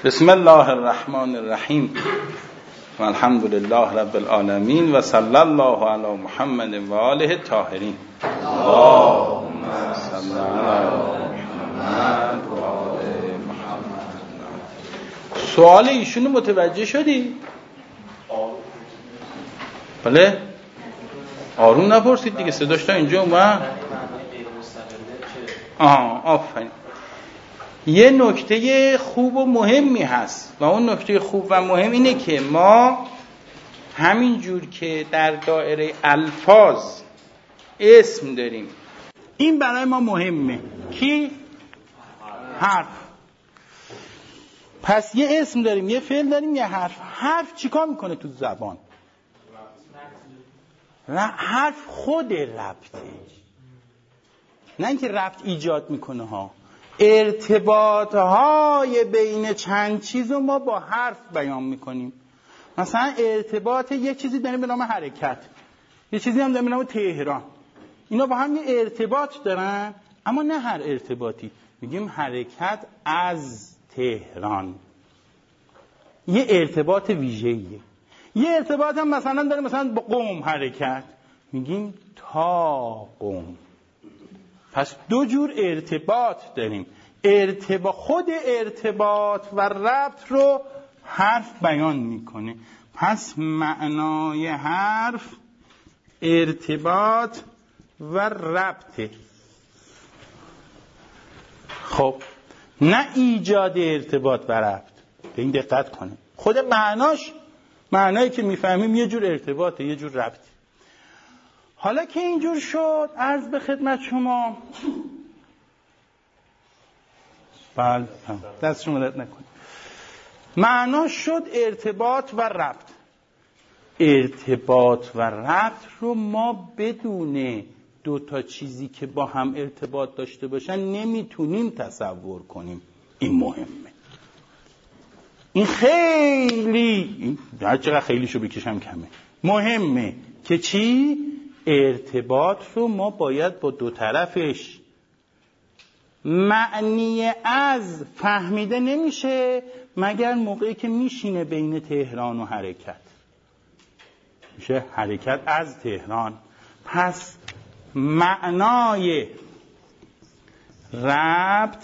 بسم الله الرحمن الرحیم و الحمد لله رب العالمین و صلی الله علی محمد و آله الطاهرین. اللهم صل علی محمد و آل محمد. سوال ایشونو متوجه شدی؟ بله؟ آروم نپرسید دیگه، صداش تا اینجا اومد. آفرین. یه نکته خوب و مهمی هست و اون نکته خوب و مهم اینه که ما همین جور که در دایره الفاظ اسم داریم، این برای ما مهمه. کی؟ حرف. پس یه اسم داریم، یه فعل داریم، یه حرف. حرف چیکار میکنه تو زبان؟ حرف خود ربطه، نه اینکه ربط ایجاد میکنه ها. ارتباطهای بین چند چیز رو ما با حرف بیان میکنیم. مثلا ارتباط یک چیزی داریم به نام حرکت، یه چیزی هم داریم به نام تهران. اینا با هم یه ارتباط دارن، اما نه هر ارتباطی. میگیم حرکت از تهران، یه ارتباط ویژه‌ایه. یه ارتباط هم مثلا داریم مثلا با قم حرکت، میگیم تا قم. پس دو جور ارتباط داریم. خود ارتباط و ربط رو حرف بیان میکنه. پس معنای حرف ارتباط و ربطه. خب نه ایجاد ارتباط و ربط. به این دقت کنیم. خود معنایی که میفهمیم یه جور ارتباطه، یه جور ربطه. حالا که اینجور شد، عرض به خدمت شما، بله دست شما رد نکنید، معنا شد ارتباط و ربط. ارتباط و ربط رو ما بدون دو تا چیزی که با هم ارتباط داشته باشن نمیتونیم تصور کنیم. این مهمه. این خیلی، هر چقدر خیلیشو بکشم کمه، مهمه که چی؟ ارتباط رو ما باید با دو طرفش. معنی از فهمیده نمیشه مگر موقعی که میشینه بین تهران و حرکت، میشه حرکت از تهران. پس معنای ربط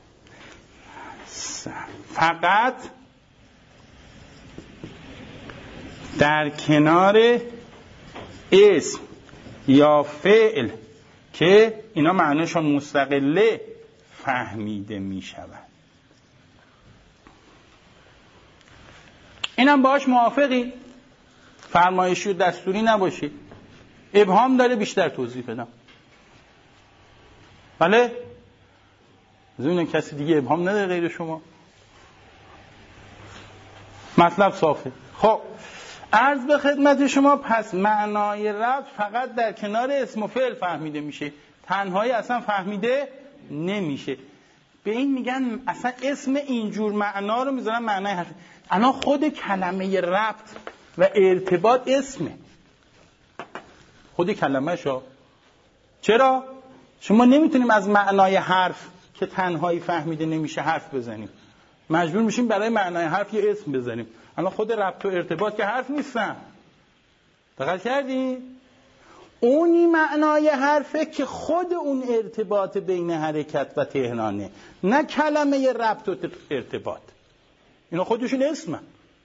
فقط در کنار اسم یا فعل که اینا معنیشون مستقله فهمیده می شود. اینم باهاش موافقی؟ فرمایشی و دستوری نباشی. ابهام داره، بیشتر توضیح بدم. بله؟ ببینم کسی دیگه ابهام نداره غیر شما؟ مطلب صافه. خب عرض به خدمت شما، پس معنای ربط فقط در کنار اسم و فعل فهمیده میشه، تنهایی اصلا فهمیده نمیشه. به این میگن اصلا اسم اینجور معنا رو میذارن معنای حرف. الان خود کلمه ربط و ارتباط اسمه، خود کلمه شو. چرا؟ شما نمیتونیم از معنای حرف که تنهایی فهمیده نمیشه حرف بزنیم، مجبور میشیم برای معنای حرف یه اسم بزنیم. الان خود ربط و ارتباط که حرف نیستن، دقت کردی؟ اونی معنای حرفه که خود اون ارتباط بین حرکت و تهرانه، نه کلمه ربط و ارتباط. اینا خودشون اسمن.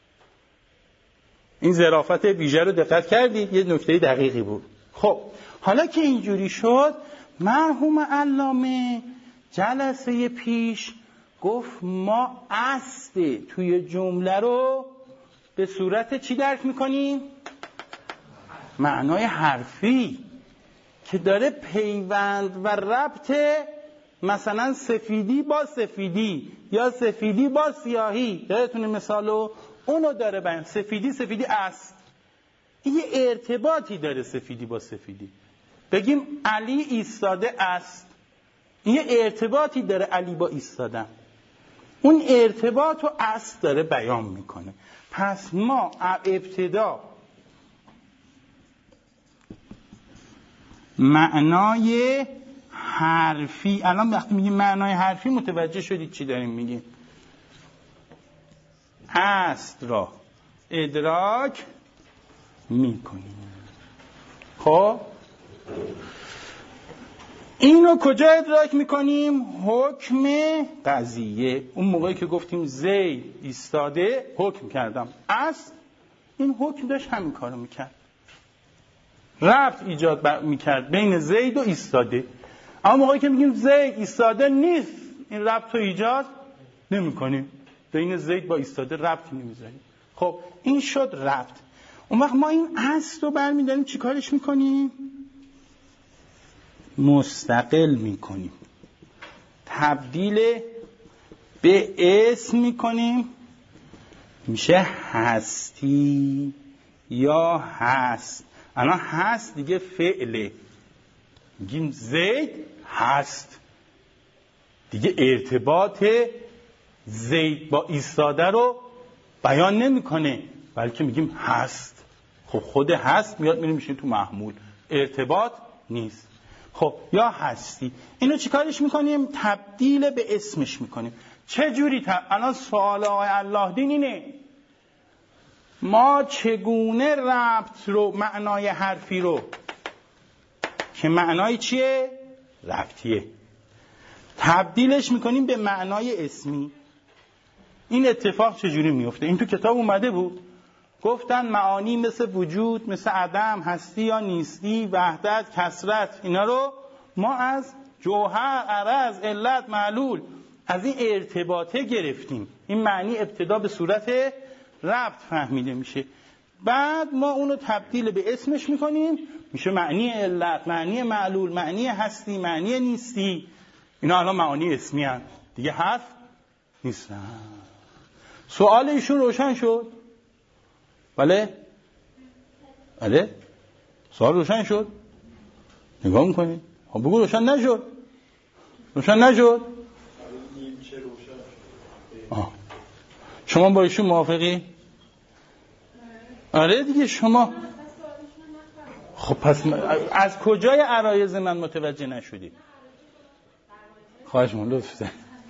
این ظرافت ویژه رو دقت کردی؟ یه نکته دقیقی بود. خب حالا که اینجوری شد، مرحوم علامه جلسه پیش گفت ما اصل توی جمله رو به صورت چی درک میکنیم؟ معنای حرفی که داره پیوند و ربط، مثلا سفیدی با سفیدی یا سفیدی با سیاهی. یادتونه مثالو؟ اونو داره بیان. سفیدی است، این یه ارتباطی داره سفیدی با سفیدی. بگیم علی ایستاده است، این یه ارتباطی داره علی با ایستادن. اون ارتباط رو اصل داره بیان میکنه. پس ما ابتدا معنای حرفی، الان وقتی میگیم معنای حرفی متوجه شدید چی داریم میگیم؟ هست را ادراک میکنیم. خب اینو کجا ادراک میکنیم؟ حکم قضیه. اون موقعی که گفتیم زید ایستاده حکم کردم، اصل این حکم داشت همین کارو میکرد، ربط ایجاد میکرد بین زید و ایستاده. اما موقعی که میگیم زید ایستاده نیست، این ربط رو ایجاد نمیکنیم، بین زید با ایستاده ربطی نمیذاریم. خب این شد ربط. اون وقت ما این اصل رو برمیداریم چی کارش میکنیم؟ مستقل میکنیم، تبدیل به اسم میکنیم، میشه هستی یا هست. الان هست دیگه فعله، میگیم زید هست دیگه، ارتباط زید با ایستاده رو بیان نمیکنه، بلکه میگیم هست. خب خود هست میاد میره میشین تو محمول، ارتباط نیست. خب یا هستی، اینو چی کارش میکنیم؟ تبدیل به اسمش میکنیم. چه جوری؟ الان سوال آقای الله دین اینه ما چگونه ربط رو، معنای حرفی رو که معنای چیه؟ ربطیه، تبدیلش میکنیم به معنای اسمی. این اتفاق چجوری میفته؟ این تو کتاب اومده بود، گفتن معانی مثل وجود، مثل عدم، هستی یا نیستی، وحدت، کثرت، اینا رو ما از جوهر، عرض، علت، معلول، از این ارتباطه گرفتیم. این معنی ابتدا به صورت ربط فهمیده میشه، بعد ما اونو تبدیل به اسمش میکنیم، میشه معنی علت، معنی معلول، معنی هستی، معنی نیستی. اینا الان معانی اسمی هست دیگه، حرف نیستن. سوال ایشون روشن شد؟ بله؟ سوال روشن شد؟ نگاه میکنید؟ خب بگو روشن نشد. شما با ایشون موافقی؟ آره دیگه شما. خب پس از کجای عرایض من متوجه نشدی؟ خواهش من لطفاً.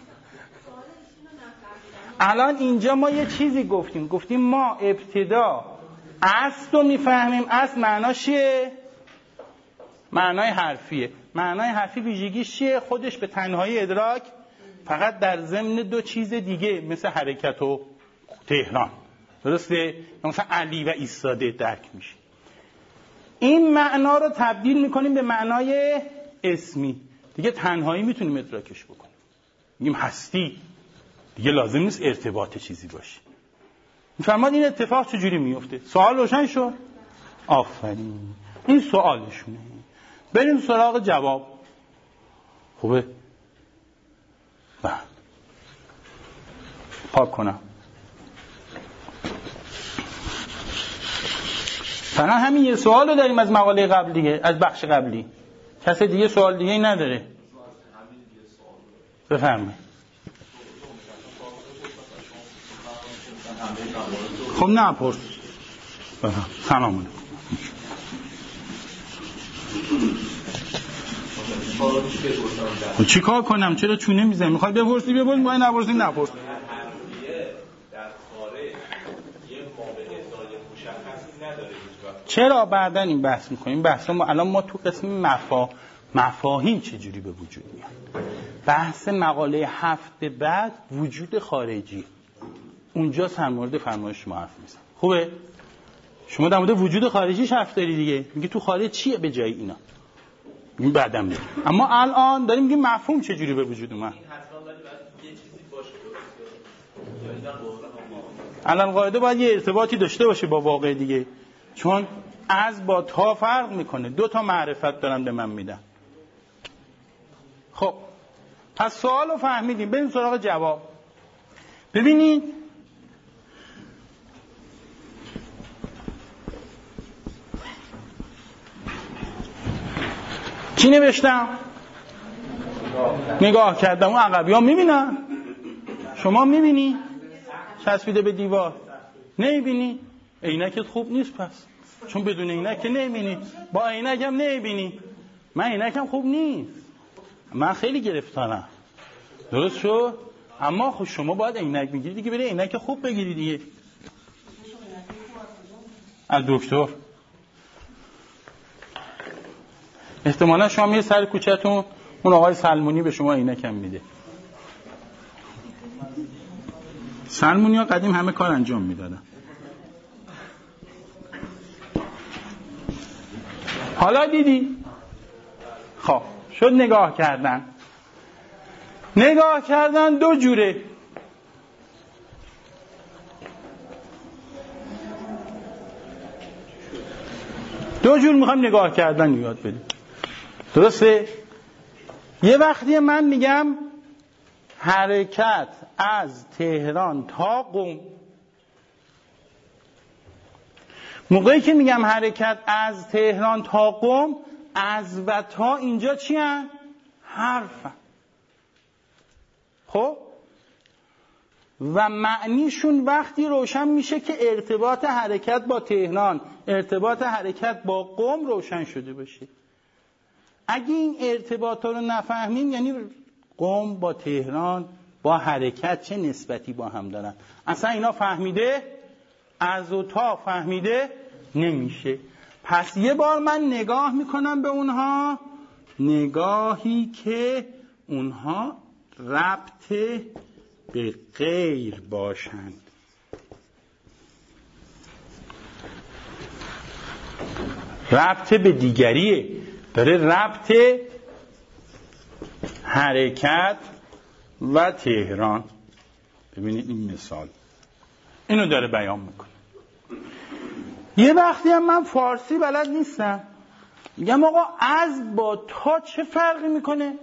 الان اینجا ما یه چیزی گفتیم ما ابتدا اصل رو میفهمیم. اصل معناش چیه؟ معنای حرفیه. معنای حرفی ویژگیش چیه؟ خودش به تنهایی ادراک فقط در ضمن دو چیز دیگه مثل حرکت و تهران، درسته؟ مثلا علی و ایستاده درک میشه. این معنا رو تبدیل میکنیم به معنای اسمی، دیگه تنهایی میتونیم ادراکش بکنیم. میگیم هستی، دیگه لازم نیست ارتباط چیزی باشه. میفرماد این اتفاق چجوری میفته؟ سوال روشن شد؟ آفرین، این سوالشونه. بریم سراغ جواب. خوبه؟ بله. پاک کنم. فقط همین یه سوال رو داریم از مقاله قبل دیگه، از بخش قبلی. کسی دیگه سوال دیگه ای نداره؟ بفرمایید. خب نه پرس. سلام علیکم. چی کار کنم؟ چرا چونه میزنی؟ میخوای بپرسی بپرس، میخوای نپرسی نپرس. چرا بعدن این بحث میکنیم؟ بحث ما الان ما تو قسم مفاهیم چجوری به وجود میاد. بحث مقاله 7 بعد وجود خارجی، اونجا در مورد فرمایش شما حرف میزنم. خوبه؟ شما در مورد وجود خارجیش حرف داری دیگه، میگی تو خارج چیه به جای اینا، این بعدم میگه. اما الان داریم میگیم مفهوم چجوری به وجود اومد. الان قاعده باید یه ارتباطی داشته باشه با واقع دیگه، چون از با تا فرق میکنه. 2 تا معرفت دارن به من میدن. خب پس سوال رو فهمیدیم، بریم سراغ جواب. ببینید چی نوشتم؟ نگاه کردم، اون عقبی ها میبینن. شما میبینی؟ چسبیده به دیوار نمیبینی؟ عینکت خوب نیست پس، چون بدون عینک که نمیبینی، با عینک هم نمیبینی. من عینکم خوب نیست، من خیلی گرفتارم. درست شد؟ اما خب شما باید عینک بگیری دیگه، بری عینک خوب بگیری دیگه. از دکتر احتمالا شما میره سر کوچه‌تون، اون آقای سلمونی به شما عینک هم میده. سلمونی‌ها قدیم همه کار انجام میدادن. حالا دیدی؟ خب شد نگاه کردن. نگاه کردن دو جوره. دو جور میخوایم نگاه کردن یاد بدیم. درسته؟ یه وقتی من میگم حرکت از تهران تا قم. موقعی که میگم حرکت از تهران تا قم، از و تا اینجا چی هن؟ حرفن. خب و معنیشون وقتی روشن میشه که ارتباط حرکت با تهران، ارتباط حرکت با قم روشن شده باشه. اگه این ارتباطا رو نفهمیم، یعنی قم با تهران با حرکت چه نسبتی با هم دارن، اصلا اینا فهمیده از و تا فهمیده نمیشه. پس یه بار من نگاه میکنم به اونها، نگاهی که اونها ربط به غیر باشند. ربط به دیگریه، داره ربط حرکت و تهران. ببینید این مثال اینو داره بیان میکنه. یه وقتی هم من فارسی بلد نیستم، میگم آقا از با تا چه فرقی میکنه؟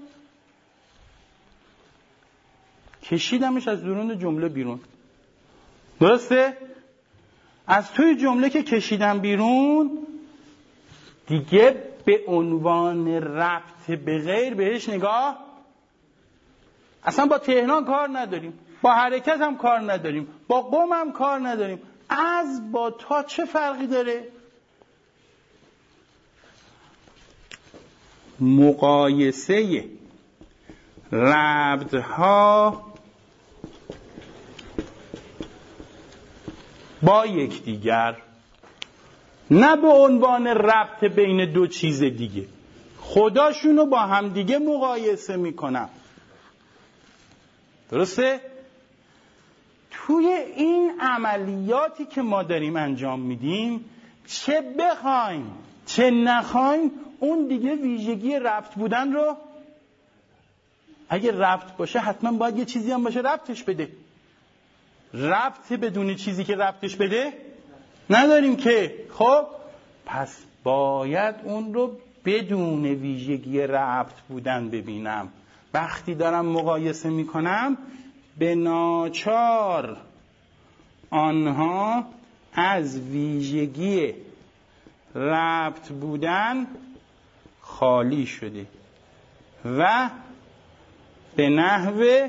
کشیدمش از درون جمله بیرون. درسته؟ از توی جمله که کشیدم بیرون، دیگه به عنوان ربط به غیر بهش نگاه، اصلا با تهران کار نداریم، با حرکت هم کار نداریم، با قم هم کار نداریم. از با تا چه فرقی داره؟ مقایسه ربطها با یکدیگر، نه به عنوان ربط بین دو چیز دیگه. خداشونو با هم دیگه مقایسه میکنم. درسته؟ توی این عملیاتی که ما داریم انجام میدیم، چه بخوایم چه نخوایم، اون دیگه ویژگی ربط بودن رو، اگه ربط باشه حتما باید یه چیزی هم باشه ربطش بده. ربط بدون چیزی که ربطش بده نداریم که. خب پس باید اون رو بدون ویژگی ربط بودن ببینم. وقتی دارم مقایسه میکنم، به ناچار آنها از ویژگی ربط بودن خالی شده و به نحو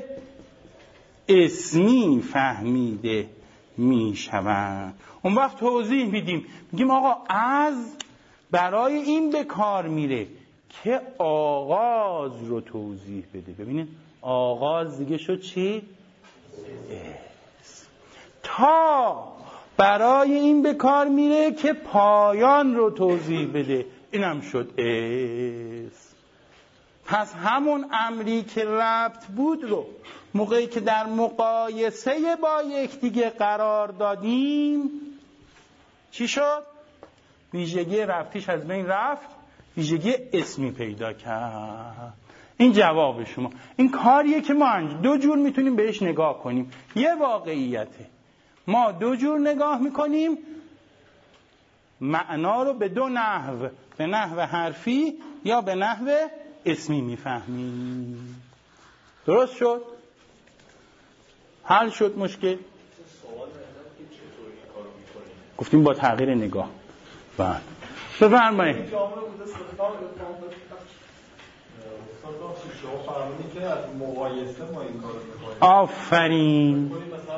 اسمی فهمیده میشوند. اون وقت توضیح میدیم، میگیم آقا از برای این به کار میره که آغاز رو توضیح بده. ببینید آغاز دیگه شد چی؟ اسم. تا برای این به کار میره که پایان رو توضیح بده، اینم شد اسم. پس همون امری که ربط بود رو موقعی که در مقایسه با یکدیگه قرار دادیم، چی شد؟ ویژگی ربطیش از بین رفت، ویژگی اسمی پیدا کرد. این جواب شما. این کاریه که ما دو جور میتونیم بهش نگاه کنیم. یه واقعیته، ما دو جور نگاه میکنیم، معنا رو به دو نحو، به نحو حرفی یا به نحو اسمی میفهمیم. درست شد؟ حل شد مشکل؟ گفتیم با تغییر نگاه. بله بفرمایید. آفرین.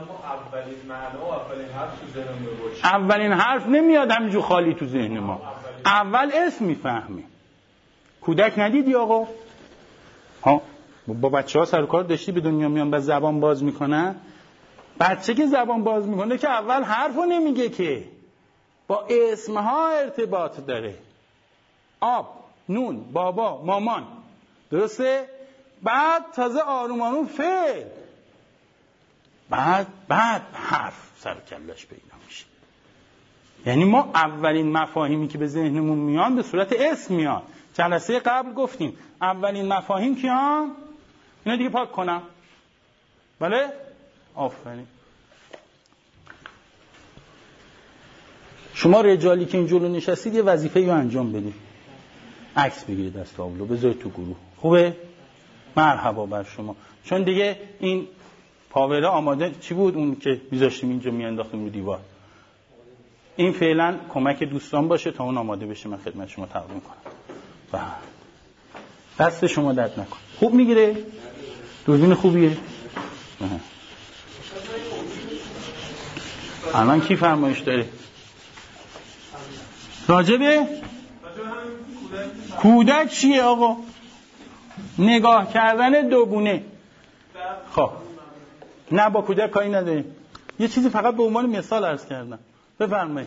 اولین حرف نمیاد همینجور خالی تو ذهن ما. اول اسم میفهمیم. کودک ندیدی آقا؟ ها با بچه‌ها سر کار داشتی به دنیا میان و زبان باز میکنن. بچه که زبان باز میکنه که اول حرفو نمیگه، که با اسمها ارتباط داره. آب، نون، بابا، مامان، درسته؟ بعد تازه آروم آروم فعل، بعد حرف سر کلش پیدا میشه. یعنی ما اولین مفاهیمی که به ذهنمون میان به صورت اسم میان. جلسه قبل گفتیم اولین مفاهیم کیان؟ اینا دیگه پاک کنم. بله؟ آفرین. شما رجالی که اینجور نشستید یه وظیفه‌ای رو انجام بدید. عکس بگیرید از تابلو بذارید تو گروه. خوبه؟ مرحبا بر شما. چون دیگه این پاوره آماده چی بود اون که میذاشتیم اینجا میانداختیم رو دیوار. این فعلا کمک دوستان باشه تا اون آماده بشه من خدمت شما تقدیم کنم. دست شما درد نکن. خوب میگیره؟ دوربین خوبیه؟ الان کی فرمایش داره؟ راجبه؟ کودک چیه آقا؟ نگاه کردن دوگونه. خب نه با کودک کاری نداریم. یه چیزی فقط به عنوان مثال عرض کردم. بفرمایید.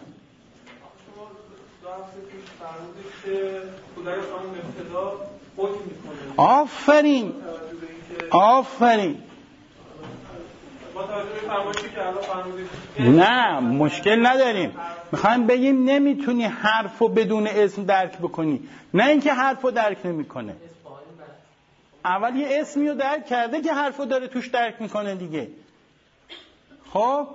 آفرین آفرین. نه مشکل نداریم. میخوایم بگیم نمیتونی حرفو بدون اسم درک بکنی، نه اینکه حرفو درک نمیکنه. اول یه اسمی رو درک کرده که حرفو داره توش درک میکنه دیگه. خب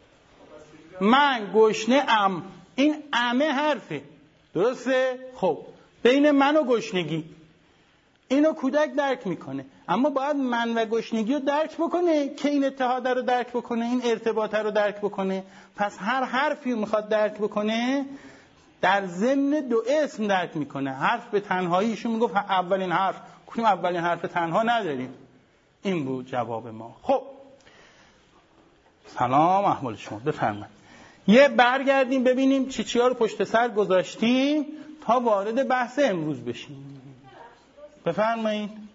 من گشنه ام، این امه حرفه، درسته؟ خب بین من و گشنگی اینو کودک درک میکنه، اما باید من و گشنگی رو درک بکنه که این اتحاد رو درک بکنه، این ارتباط رو درک بکنه. پس هر حرفی رو میخواد درک بکنه در ضمن دو اسم درک میکنه. حرف به تنهاییشون میگفت اولین حرف، گفتیم اولین حرف تنها نداریم. این بود جواب ما. خب سلام احوال شما، بفرمایید. یه برگردیم ببینیم چی ها رو پشت سر گذاشتیم تا وارد بحث امروز بشیم. بفرمایید. مثلا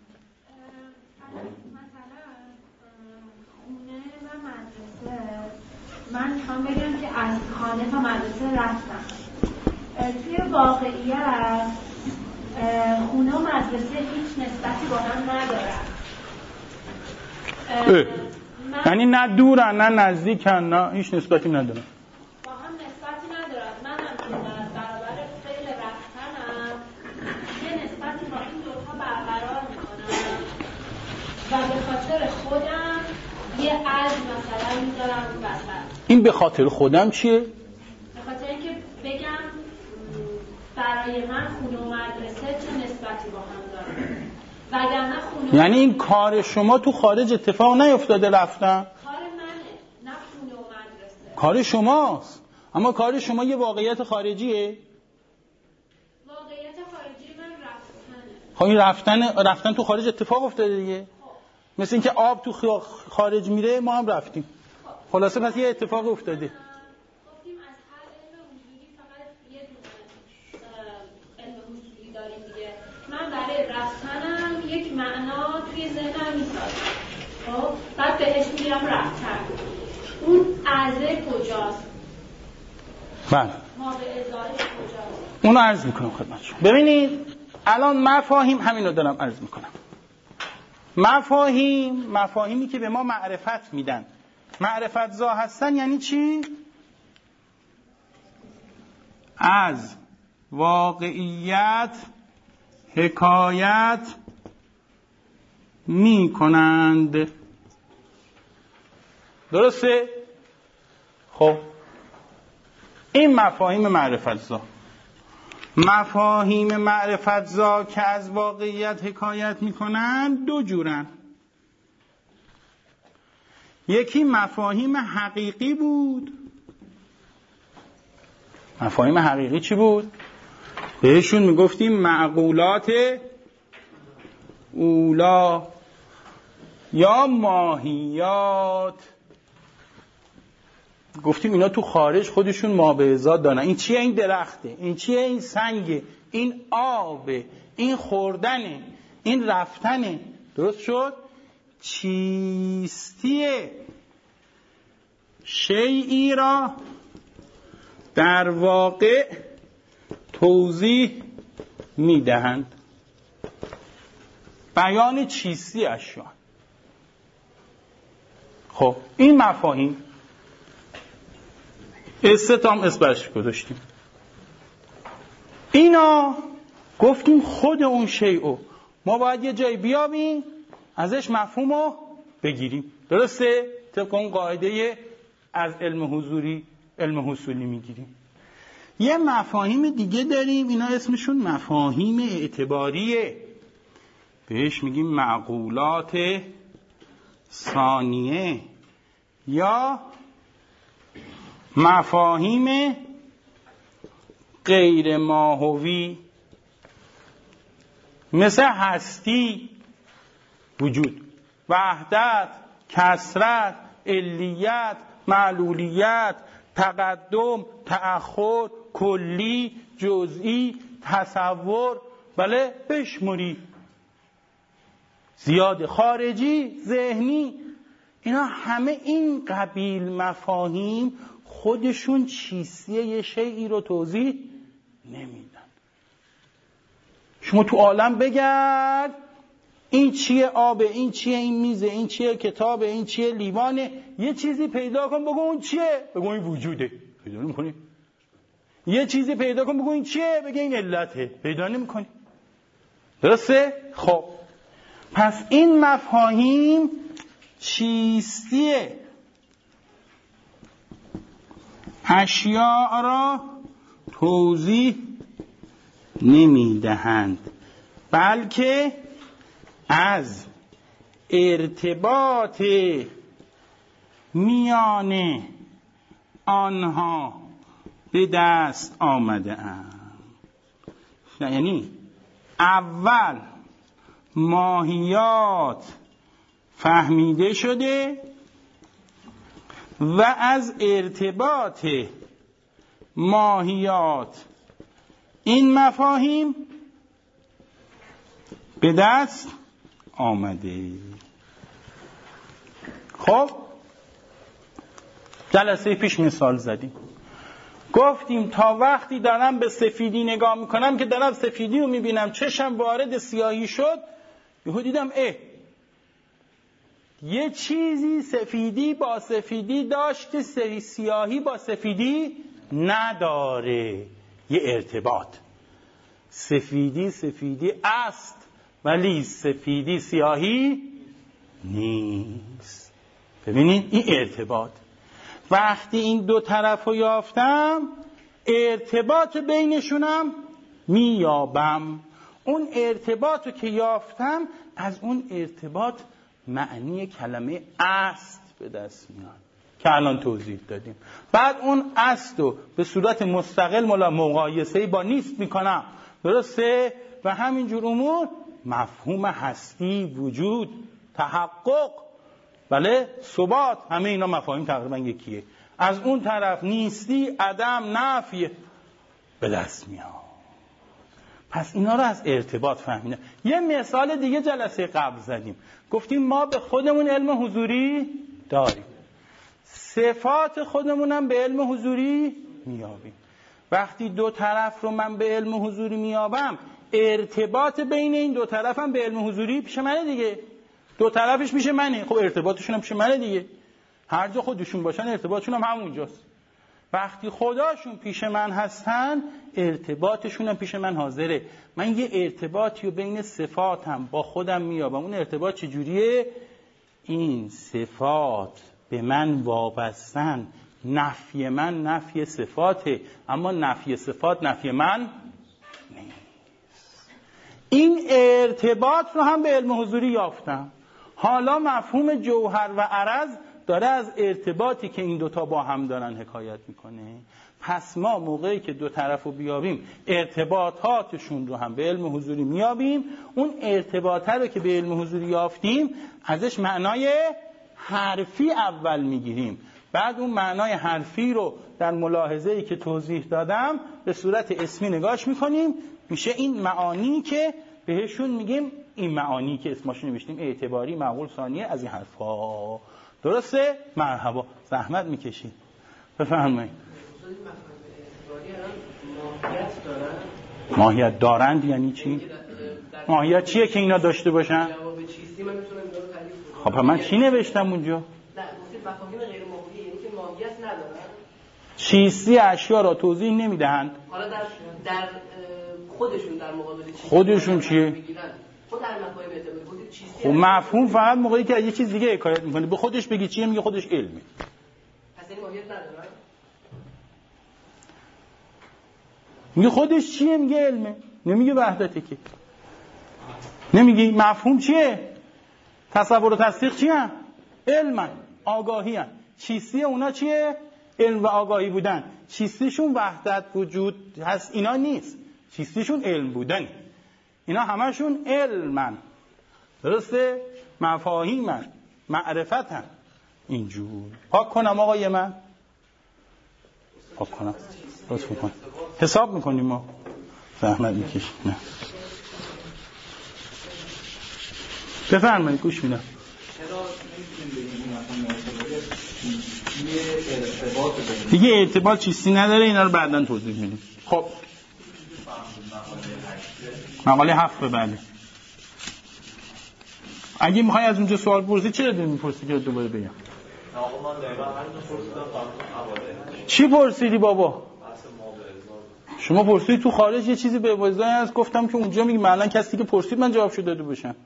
خونه و مدرسه، من میخوام بگم که از خانه تا مدرسه رفتم. توی واقعیت خونه و مدرسه هیچ نسبتی با هم ندارن. یعنی نه دورن نه نزدیکن، نه هیچ نسبتی ندارن. با هم نسبتی ندارن. منم که برابر فعل رفتنم یه نسبتی با این دوتا برقرار میکنم و به خاطر خودم یه از مثلا میذارم اون وسط. این به خاطر خودم چیه؟ به خاطر اینکه بگم برای من خونه و مدرسه چه نسبتی با هم دارن. وگرنه خونه یعنی این کار شما تو خارج اتفاق نیفتاده رفتن؟ کار منه، نه خونه و مدرسه. کار شماست، اما کار شما یه واقعیت خارجیه. واقعیت خارجی من رفتنه. خب این رفتن تو خارج اتفاق افتاده دیگه. مثل اینکه آب تو خارج میره ما هم رفتیم. خلاصه پس یه اتفاق افتاده. گفتیم از هر علم وجودی فقط یه دونه علم وجودی داریم دیگه. من برای رفتنم یک معنا توی ذهنم میسازم. خب بعد بهش میگم رفتن. اون عرضه کجاست؟ بله. ما به ازای کجاست؟ اونو عرض میکنم خدمتشون. ببینید الان مفاهیم همین رو دارم عرض میکنم. مفاهیمی که به ما معرفت میدن. معرفت زا هستن یعنی چی؟ از واقعیت حکایت می کنند. درسته؟ خب این مفاهیم معرفت زا. مفاهیم معرفت زا که از واقعیت حکایت می کنند دو جورن. یکی مفاهیم حقیقی بود. مفاهیم حقیقی چی بود؟ بهشون میگفتیم معقولات اولا یا ماهیات. گفتیم اینا تو خارج خودشون مابعضا دارن. این چیه؟ این درخته. این چیه؟ این سنگه. این آبه. این خوردنه. این رفتنه. درست شد؟ چیستی شیئی را در واقع توضیح میدهند. بیان چیستی اشیا. خب این مفاهیم استام اسمش گذاشتیم. اینا گفتیم خود اون شیء ما باید یه جای بیابیم ازش مفهومو بگیریم. درسته؟ طبق اون قاعده از علم حضوری علم حصولی میگیریم. یه مفاهیم دیگه داریم، اینا اسمشون مفاهیم اعتباریه، بهش میگیم معقولات ثانیه یا مفاهیم غیر ماهوی، مثل هستی، وجود، وحدت، کثرت، علیت، معلولیت، تقدم، تأخر، کلی، جزئی، تصور، بله بشموری، زیاد، خارجی، ذهنی. اینا همه این قبیل مفاهیم خودشون چیستی یه شیئی رو توضیح نمیدن. شما تو عالم بگرد، این چیه آبه، این چیه این میزه، این چیه کتابه، این چیه لیوانه، یه چیزی پیدا کن بگو اون چیه، بگو این وجوده، پیدا نمی‌کنی. یه چیزی پیدا کن بگو این چیه، بگو این علته، پیدا نمی‌کنی. درسته؟ خب پس این مفاهیم چیستی اشیاء را توضیح نمی‌دهند، بلکه از ارتباط میان آنها به دست آمده اند. یعنی اول ماهیات فهمیده شده و از ارتباط ماهیات این مفاهیم به دست آمده. خب جلسه پیش مثال زدیم، گفتیم تا وقتی دارم به سفیدی نگاه میکنم که دارم سفیدی رو میبینم چشم وارد سیاهی شد، یهو دیدم یه چیزی سفیدی با سفیدی داشت، سیاهی با سفیدی نداره. یه ارتباط، سفیدی است ولی سفیدی سیاهی نیست. ببینید این ارتباط. وقتی این دو طرف رو یافتم ارتباط بینشونم میابم. اون ارتباط رو که یافتم از اون ارتباط معنی کلمه است به دست میاد که الان توضیح دادیم. بعد اون است رو به صورت مستقل مقایسه‌ای با نیست میکنم. درسته؟ و همینجور امور مفهوم هستی، وجود، تحقق، بله ثبات، همه اینا مفاهیم تقریبا یکیه. از اون طرف نیستی، عدم، نفی به دست میاد. پس اینا رو از ارتباط فهمیدیم. یه مثال دیگه جلسه قبل زدیم، گفتیم ما به خودمون علم حضوری داریم، صفات خودمونم به علم حضوری میابیم. وقتی دو طرف رو من به علم حضوری میابم ارتباط بین این دو طرفم به علم حضوری پیش منه دیگه. دو طرفش پیش منه، خب ارتباطشون هم پیش منه دیگه. هر جا خودشون باشن ارتباطشون هم همونجاست. وقتی خداشون پیش من هستن ارتباطشون هم پیش من حاضره. من یه ارتباطی رو بین صفاتم با خودم میابم. اون ارتباط چجوریه؟ این صفات به من وابستن، نفی من نفی صفاته، اما نفی صفات نفی من نیست. این ارتباط رو هم به علم حضوری یافتم. حالا مفهوم جوهر و عرض داره از ارتباطی که این دوتا با هم دارن حکایت میکنه. پس ما موقعی که دو طرف رو بیابیم ارتباطاتشون رو هم به علم حضوری میابیم. اون ارتباطه رو که به علم حضوری یافتیم ازش معنای حرفی اول میگیریم، بعد اون معنای حرفی رو در ملاحظه‌ای که توضیح دادم به صورت اسمی نگاش میکنیم، میشه این معانی که بهشون میگیم این معانی که اسمش نوشتیم اعتباری، معقول، ثانیه، از این حرفا. درسته؟ مرحبا. زحمت میکشید. بفرمایید. ماهیت دارند یعنی چی؟ ماهیت چیه که اینا داشته باشن؟ خب من چی نوشتم اونجا؟ نه گفتید مفاهیم غیر ماهی، یعنی که ماهیت ندارن. چیستی اشیا را توضیح نمیدهند. حالا در خودشون در مقابل چیستی خودشون چیه؟ خود در مفاهیم اعتباری گفتید چیستی. خب مفهوم فقط موقعی که یه چیز دیگه حکایت میکنه. به خودش بگی چیه میگه خودش علمه. پس این ماهیت ندارن؟ میگه خودش چیه میگه علمه. نمیگه وحدته که. نمیگی مفهوم چیه؟ تصور و تصدیق چیه هم؟ علمن، آگاهی هم. چیستی اونا چیه؟ علم و آگاهی بودن. چیستیشون وحدت وجود هست اینا نیست. چیستیشون علم بودن. اینا همشون علمن. درسته؟ مفاهیمن، معرفتن. اینجور پاک کنم آقای من؟ پاک کنم. درست میکنم. حساب میکنیم ما. زحمت میکشیم. نه. بفرمایید گوش میدم. دیگه ارتباط چیزی نداره، اینا رو بعداً توضیح میدیم. خب مقاله 7 بله. اگه میخوای از اونجا سوال پرسی چرا میپرسی که دوباره بگم؟ چی پرسیدی بابا؟ شما پرسیدی تو خارج یه چیزی به وضعی هست، گفتم که اونجا میگی معلن کسی که پرسید من جوابشو داده باشم.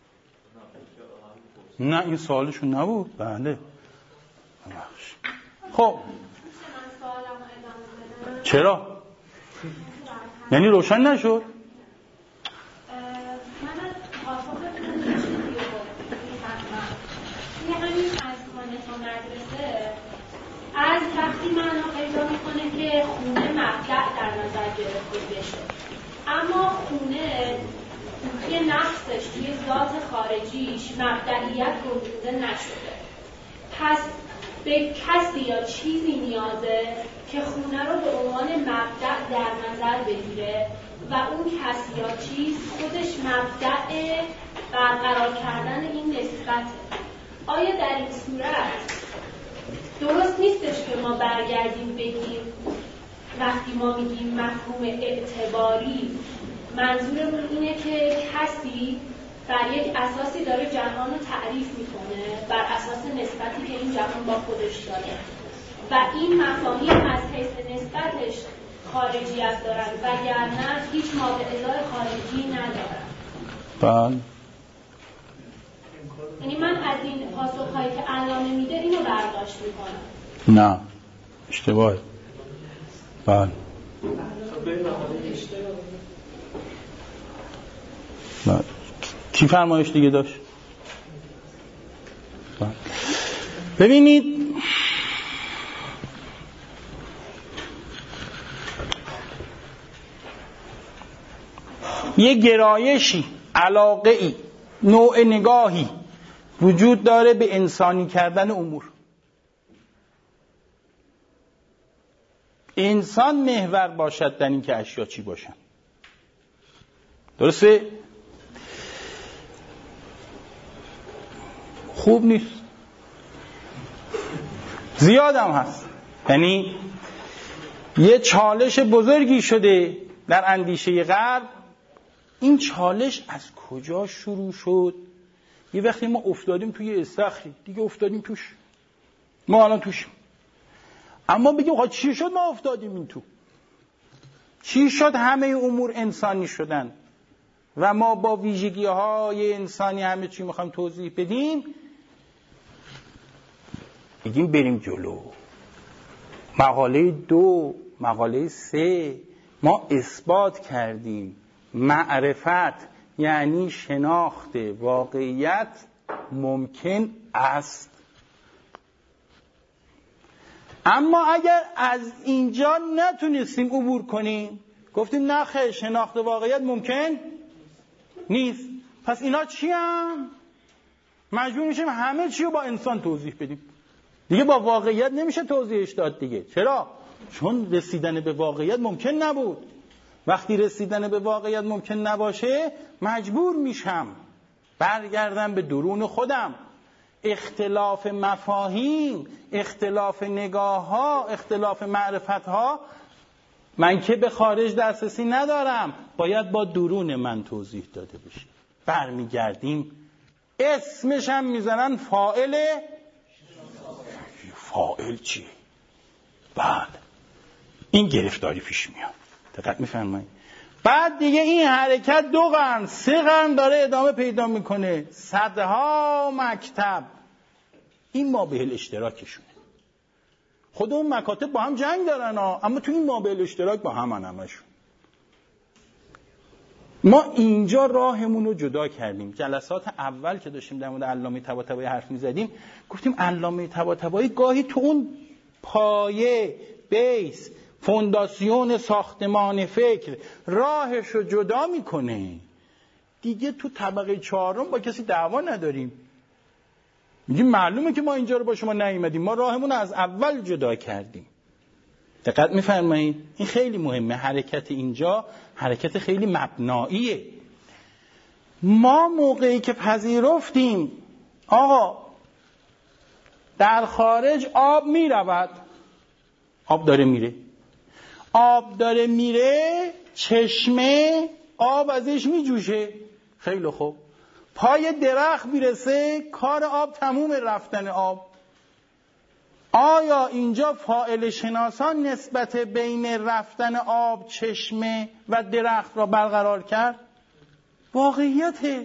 نه این سوالشون نبود. بله. خب چرا؟ یعنی روشن نشد؟ از وقتی معنا پیدا میکنه که خونه مبدأ در نظر گرفته بشه، اما خونه توی نفسش، توی ذات خارجیش مبدئیت گنجونده نشده. پس به کسی یا چیزی نیازه که خونه رو به عنوان مبدأ در نظر بگیره و اون کسی یا چیز خودش مبدأ برقرار کردن این نسبته. آیا در این صورت درست نیستش که ما برگردیم بگیم وقتی ما میگیم مفهوم اعتباری منظورمون اینه که کسی بر یک اساسی داره جهان رو تعریف میکنه بر اساس نسبتی که این جهان با خودش داره و این مفاهیم از حیث نسبتش خارجیت دارن وگرنه هیچ مابعضای خارجی ندارن. بله. یعنی من از این پاسخهایی که علامه میده اینو برداشت میکنم. نه اشتباهه. بله. بله. کی فرمایش دیگه داشت؟ بله. ببینید یه گرایشی، علاقه‌ای، نوع نگاهی وجود داره به انسانی کردن امور. انسان محور باشد در این که اشیا چی باشن. درسته؟ خوب نیست. زیادم هست. یعنی یه چالش بزرگی شده در اندیشه غرب. این چالش از کجا شروع شد؟ یه وقتی ما افتادیم توی استخری دیگه، افتادیم توش، ما الان توشیم. اما بگیم آقا چی شد ما افتادیم این تو؟ چی شد همه امور انسانی شدن و ما با ویژگی‌های انسانی همه چی میخوایم توضیح بدیم؟ بگیم بریم جلو. مقاله 2 مقاله 3 ما اثبات کردیم معرفت یعنی شناخت واقعیت ممکن است. اما اگر از اینجا نتونستیم عبور کنیم، گفتیم نه خیر شناخت واقعیت ممکن نیست، پس اینا چی هم؟ مجبور میشیم همه چی رو با انسان توضیح بدیم. دیگه با واقعیت نمیشه توضیحش داد دیگه. چرا؟ چون رسیدن به واقعیت ممکن نبود وقتی رسیدن به واقعیت ممکن نباشه مجبور میشم برگردم به درون خودم. اختلاف مفاهیم، اختلاف نگاه ها، اختلاف معرفت ها من که به خارج دسترسی ندارم، باید با درون من توضیح داده بشه. برمیگردیم اسمش هم میزنن فاعل. فاعل چیه؟ بعد این گرفتاری پیش میاد. دقت میفرمایید؟ بعد دیگه این حرکت 2 قرن 3 قرن داره ادامه پیدا میکنه. صدها مکتب این مابعد اشتراکشونه. خود اون مکاتب با هم جنگ دارن اما تو این مابعد اشتراک با هم همشون. ما اینجا راهمون رو جدا کردیم. جلسات اول که داشتیم در مورد علامه طباطبایی حرف میزدیم گفتیم علامه طباطبایی گاهی تو اون پایه بیس فونداسیون ساختمان فکر راهش رو جدا میکنه. دیگه تو طبقه 4 با کسی دعوا نداریم. میگیم معلومه که ما اینجا رو با شما نیومدیم، ما راهمون رو از اول جدا کردیم. دقت میفرمایید؟ این خیلی مهمه. حرکت اینجا حرکت خیلی مبناییه. ما موقعی که پذیرفتیم آقا در خارج آب میرود، آب داره میره، آب داره میره، چشمه آب ازش میجوشه، خیلی خوب، پای درخت میرسه کار آب تموم، رفتن آب. آیا اینجا فاعل شناسان نسبت بین رفتن آب، چشمه و درخت را برقرار کرد؟ واقعیته.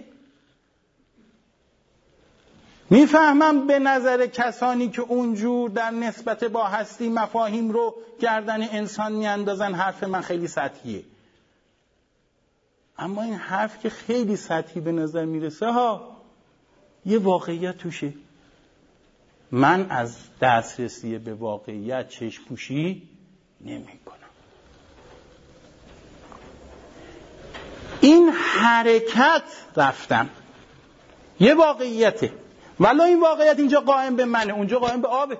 میفهمم به نظر کسانی که اونجور در نسبت با هستی مفاهیم رو گردن انسان میاندازن حرف من خیلی سطحیه، اما این حرف که خیلی سطحی به نظر میرسه یه واقعیت توشه. من از دسترسی به واقعیت چشم پوشی نمی کنم. این حرکت رفتن یه واقعیته، ولی این واقعیت اینجا قائم به منه، اونجا قائم به آبه.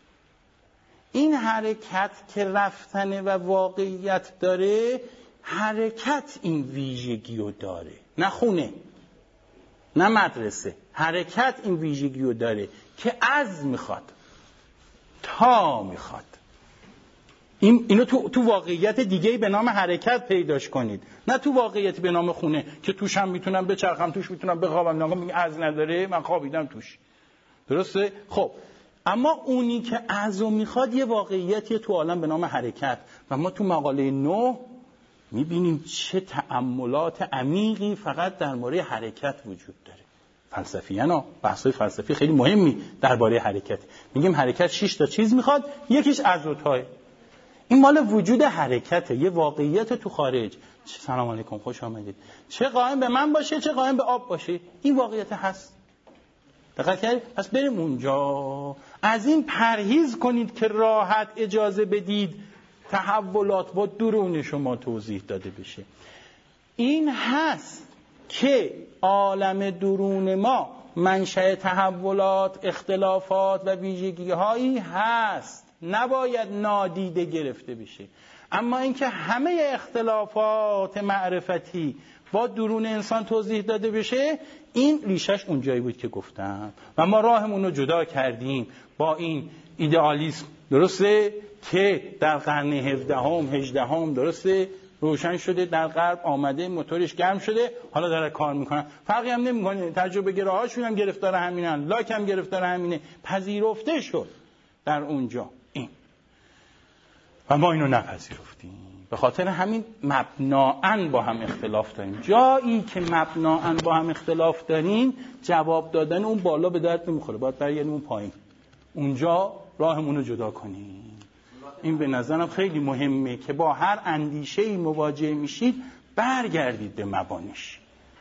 این حرکت که رفتن و واقعیت داره، حرکت این ویژگی رو داره، نه خونه نه مدرسه. حرکت این ویژگی رو داره که از میخواد تا میخواد. اینو تو واقعیت دیگه‌ای به نام حرکت پیداش کنید، نه تو واقعیت به نام خونه که توش هم میتونم بچرخم، توش میتونم بخوابم. نگاه میگه از نداره، من خوابیدم توش. درسته؟ خب اما اونی که ازو میخواد یه واقعیتیه تو عالم به نام حرکت. و ما تو مقاله 9 میبینیم چه تأملات عمیقی فقط در مورد حرکت وجود داره. فلسفیانا بحث‌های فلسفی خیلی مهمی درباره حرکت. میگیم حرکت 6 تا چیز میخواد، یکیش عزوتای. این مال وجود حرکته، یه واقعیت تو خارج. سلام علیکم، خوش آمدید. چه قائم به من باشه چه قائم به آب باشه، این واقعیت هست. دقت کردید؟ پس بریم اونجا. از این پرهیز کنید که راحت اجازه بدید تحولات با درون شما توضیح داده بشه. این هست که عالم درون ما منشأ تحولات، اختلافات و ویژگی‌هایی هست، نباید نادیده گرفته بشه. اما اینکه همه اختلافات معرفتی با درون انسان توضیح داده بشه، این ریشش اونجایی بود که گفتم و ما راهمون رو جدا کردیم با این ایدئالیسم. درسته که در قرن 18 درسته روشن شده، در غرب آمده، موتورش گرم شده، حالا داره کار میکنن. فرقی هم نمیکنه، تجربه گراهاشون هم گرفتار همینن، لاک هم گرفتار همینه، پذیرفته شد در اونجا این. و ما اینو نپذیرفتیم، به خاطر همین مبنااً با هم اختلاف داریم. جایی که مبنااً با هم اختلاف داریم، جواب دادن اون بالا به درد نمیخوره، باید برگردیم اون پایین، اونجا راهمون رو جدا کنیم. این به نظرم خیلی مهمه که با هر اندیشه‌ای مواجه میشید برگردید به مبانیش.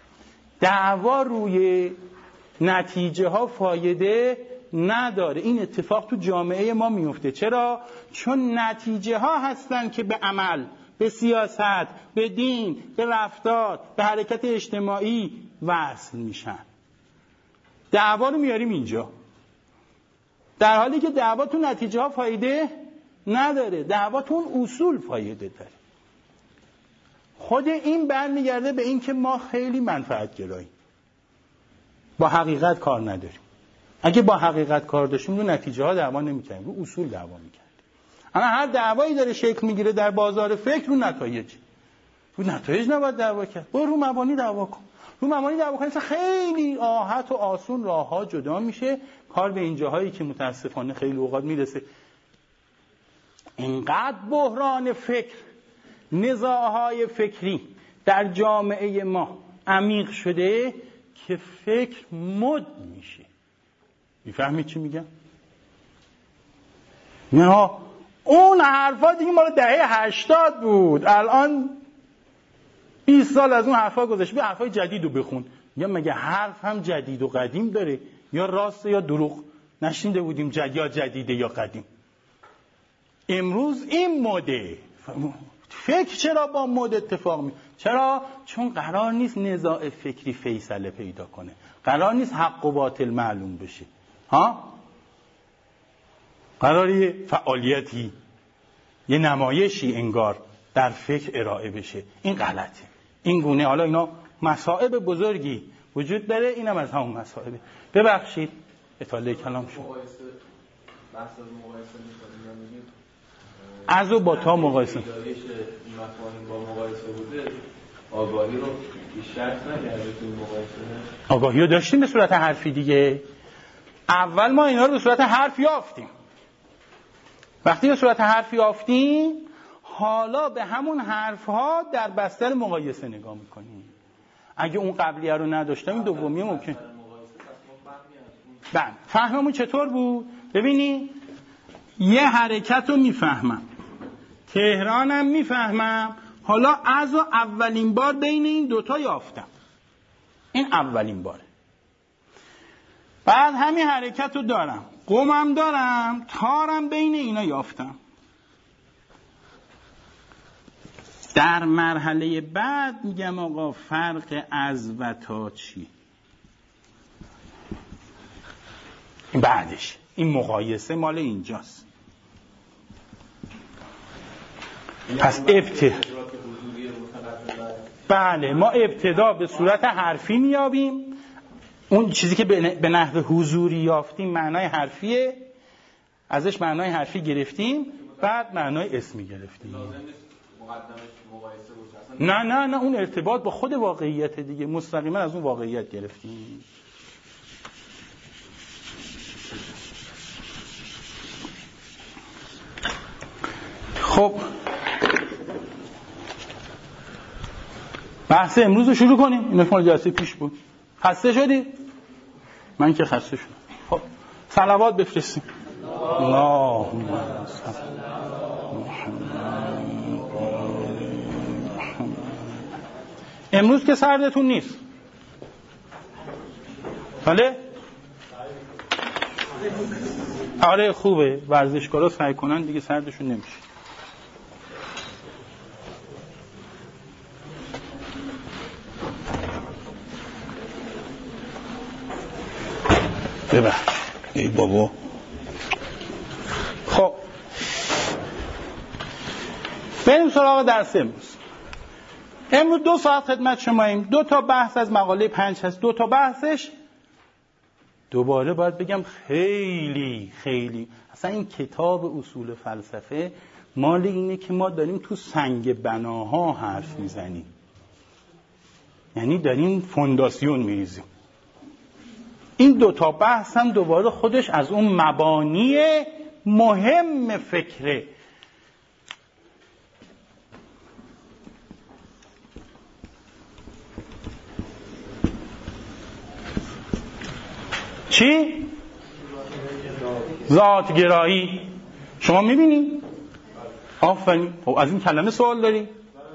دعوا روی نتیجه ها فایده نداره. این اتفاق تو جامعه ما میفته. چرا؟ چون نتیجه ها هستن که به عمل، به سیاست، به دین، به رفتار، به حرکت اجتماعی وصل میشن. دعوا رو میاریم اینجا، در حالی که دعوا تو نتیجه ها فایده نداره، دعوا تو اون اصول فایده داره. خود این برمیگرده به این که ما خیلی منفعت گراییم، با حقیقت کار نداریم. اگه با حقیقت کار داشتیم رو نتیجه ها دعوا نمی‌کردیم، رو اصول دعوا می‌کردیم. اما هر دعوایی داره شکل میگیره در بازار فکر، رو نتایج نباید دعوا کرد. برو رو مبانی دعوا کن. رو مبانی دعوا کن خیلی راحت و آسون راه‌ها جدا میشه. کار به اینجاهایی که متاسفانه خیلی اوقات میرسه اینقدر بحران فکر، نزاع‌های فکری در جامعه ما عمیق شده که فکر مد میشه. میفهمید چی میگم؟ نه اون حرفا دیگه مال دهه 80 بود، الان 20 سال از اون حرفا گذشته. به حرفای جدید رو بخون. یا مگه حرف هم جدید و قدیم داره؟ یا راست یا دروغ؟ نشنیده بودیم یا جدیده یا قدیم. امروز این مده. فکر چرا با مد اتفاق می؟ چرا؟ چون قرار نیست نزاع فکری فیصله پیدا کنه، قرار نیست حق و باطل معلوم بشه. قراری فعالیتی، یه نمایشی انگار در فکر ارائه بشه. این غلطه. این گونه حالا اینا مصائب بزرگی وجود داره، اینم از همون مصائب. ببخشید اطاله کلام شد. بحث از مقایسه می‌کنیم، از و با تا مقایسه. دایش این مفاهیم با مقایسه بوده، آگاهی رو بیشتر نگرده تو مقایسه. آگاهی رو داشتیم به صورت حرفی دیگه. اول ما اینا رو به صورت حرف یافتیم. وقتی به صورت حرف یافتیم، حالا به همون حرف‌ها در بستر مقایسه نگاه می‌کنیم. اگه اون قبلیه رو نداشتم این دومی ممکن. بله، فهممون چطور بود؟ ببینی یه حرکت رو میفهمم، تهرانم میفهمم، حالا از اولین بار بین این دوتا یافتم. این اولین باره. بعد همین حرکت رو دارم، قمم دارم، تارم بین اینا یافتم. در مرحله بعد میگم آقا فرق از و تا چی؟ بعدش این مقایسه مال اینجاست. پس بله، ما ابتدا به صورت حرفی میابیم، اون چیزی که به نحو حضوری یافتیم معنای حرفیه، ازش معنای حرفی گرفتیم، بعد معنای اسمی گرفتیم. نه اون ارتباط با خود واقعیت دیگه، مستقیما از اون واقعیت گرفتیم. خب بحث امروز رو شروع کنیم. این مال جلسه پیش بود. خسته شدی؟ من که خسته شدم. خب صلوات بفرستیم. اللهم امروز که سردتون نیست؟ بله؟ آره خوبه. ورزشکارا سعی کنن دیگه سردشون نمیشه. ببخش ای بابا. خب بریم سراغ درس امروز. امروز 2 ساعت خدمت شماییم. 2 تا بحث از مقاله 5 هست. 2 تا بحثش دوباره باید بگم خیلی خیلی اصلا این کتاب اصول فلسفه مال اینه که ما داریم تو سنگ بناها حرف میزنیم، یعنی داریم فونداسیون میریزیم. این 2 تا بحث هم دوباره خودش از اون مبانی مهم فکره. چی؟ ذاتگرایی. شما میبینی؟ آفرین. خب از این کلمه سوال داری؟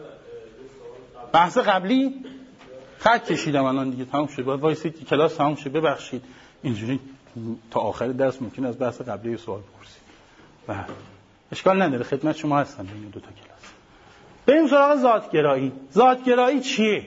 بحث قبلی خط کشیدم الان دیگه تمام شد. باید وایسید کلاس تمام شه. ببخشید اینجوری تا آخر درس ممکن از بحث قبلی سوال بپرسید. بله اشکال نداره، خدمت شما هستم این 2 تا کلاس. بریم سراغ ذاتگرایی. ذاتگرایی چیه؟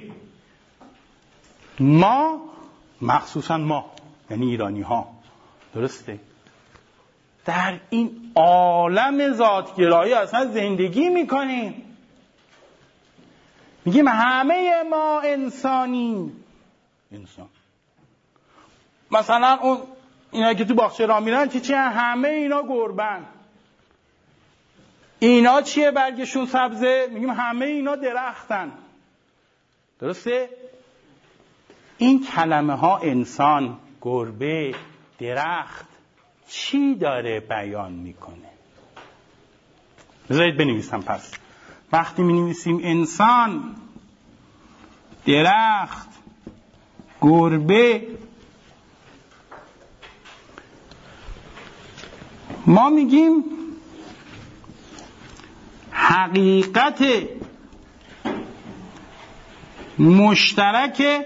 ما مخصوصا ما یعنی ایرانی ها، درسته، در این عالم ذاتگرایی اصلا زندگی میکنیم. میگیم همه ما انسانیم. انسان مثلا اون اینا که تو باغچه راه میرن چی همه اینا گربن. اینا چیه برگشون سبزه؟ میگیم همه اینا درختن. درسته؟ این کلمه ها انسان، گربه، درخت چی داره بیان میکنه؟ بذارید بنویسم. پس وقتی می‌نویسیم انسان، درخت، گربه، ما میگیم حقیقت مشترک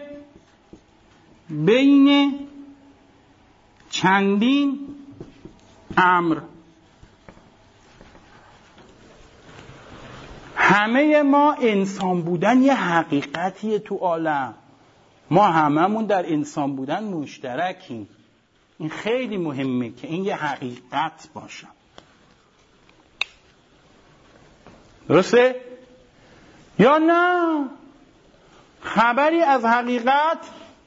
بین چندین امر. همه ما انسان بودن یه حقیقتیه تو عالم. ما هممون در انسان بودن مشترکیم. این خیلی مهمه که این یه حقیقت باشه. درسته؟ یا نه خبری از حقیقت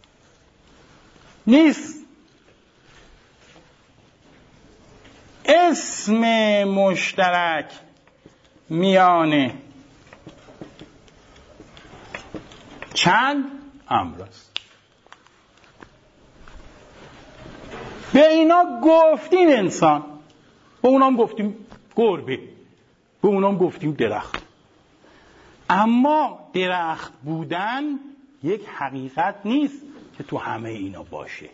نیست. اسم مشترک میانه چند امر است. به اینا گفتیم انسان، به اونام گفتیم گربه، به اونام گفتیم درخت. اما درخت بودن یک حقیقت نیست که تو همه اینا باشه.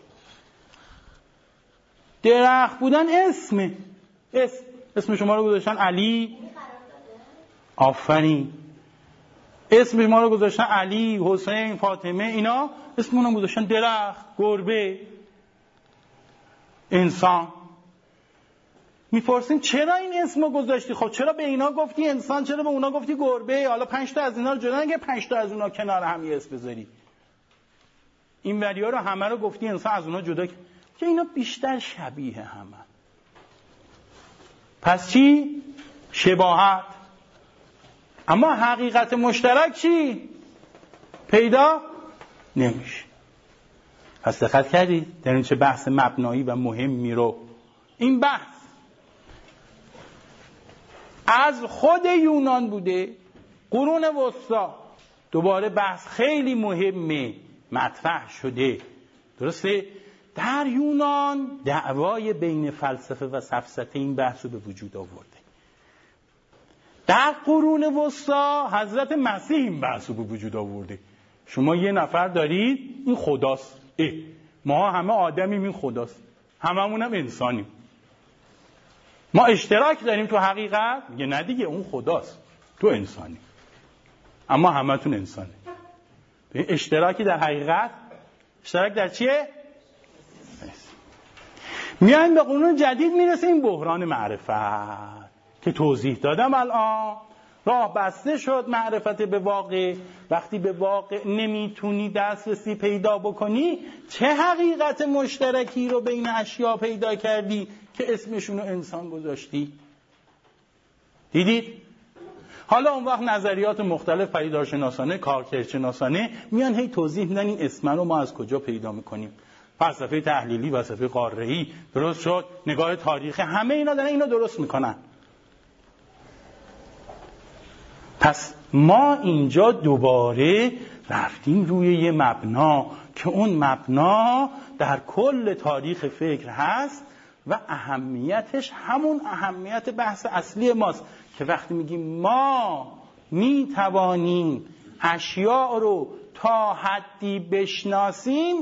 درخت بودن اسمه. اسم شما رو گذاشتن علی، آفرین. اسم شما رو گذاشتن علی، حسین، فاطمه، اینا اسم اونم گذاشتن درخت، گربه، انسان. میپرسیم چرا این اسمو گذاشتی؟ خب چرا به اینا گفتی انسان، چرا به اونا گفتی گربه؟ حالا 5 تا از اینا رو جدا نگه، 5 تا از اونا کنار هم یه اسم بذاری. این وریا رو همه رو گفتی انسان، از اونا جدا که اینا بیشتر شبیه همه. پس چی؟ شباهت. اما حقیقت مشترک چی؟ پیدا نمیشه. پس دقت کردید در این چه بحث مبنایی و مهمی رو. این بحث از خود یونان بوده، قرون وسطا دوباره بحث خیلی مهمه مطرح شده. درسته؟ در یونان دعوای بین فلسفه و سفسطه این بحث رو به وجود آورده. در قرون وسطا حضرت مسیح این بحث رو به وجود آورده. شما یه نفر دارید این خداست، ما همه آدمیم این خداست، هممونم انسانیم. ما اشتراک داریم تو حقیقت؟ میگه نه دیگه، اون خداست، تو انسانی، اما همتون انسانه. اشتراکی در حقیقت، اشتراک در چیه؟ میایم به قانون جدید میرسیم، بحران معرفت که توضیح دادم. الان راه بسته شد معرفت به واقع. وقتی به واقع نمیتونی دسترسی پیدا بکنی، چه حقیقت مشترکی رو بین اشیا پیدا کردی که اسمشون رو انسان گذاشتی؟ دیدید؟ حالا اون وقت نظریات مختلف پدیدارشناسانه، کارکردشناسانه میان هی توضیح میدن این اسم رو ما از کجا پیدا میکنیم. فلسفه تحلیلی، فلسفه قاره‌ای درست شد، نگاه تاریخی، همه اینا دارن اینو درست میکنن. پس ما اینجا دوباره رفتیم روی یه مبنا که اون مبنا در کل تاریخ فکر هست و اهمیتش همون اهمیت بحث اصلی ماست که وقتی میگیم ما میتوانیم اشیاء رو تا حدی بشناسیم،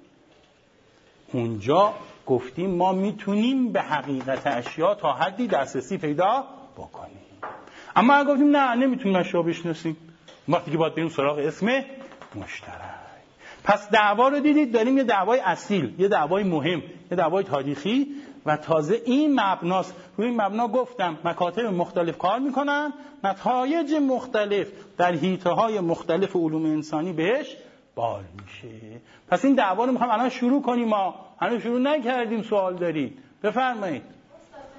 اونجا گفتیم ما میتونیم به حقیقت اشیاء تا حدی دسترسی پیدا بکنیم. اما اگه گفتیم نه نمیتونیم اشیاء بشناسیم، وقتی که باید بریم سراغ اسم مشترک. پس دعوا رو دیدید، داریم یه دعوای اصیل، یه دعوای مهم، یه دعوای تاریخی و تازه این مبناست. روی این مبنا گفتم مکاتب مختلف کار میکنن، نتایج مختلف در حیطه‌های مختلف علوم انسانی بهش بال میشه. پس این دعوا رو میخوام الان شروع کنیم. ما هنوز شروع نکردیم. سوال دارید بفرمایید.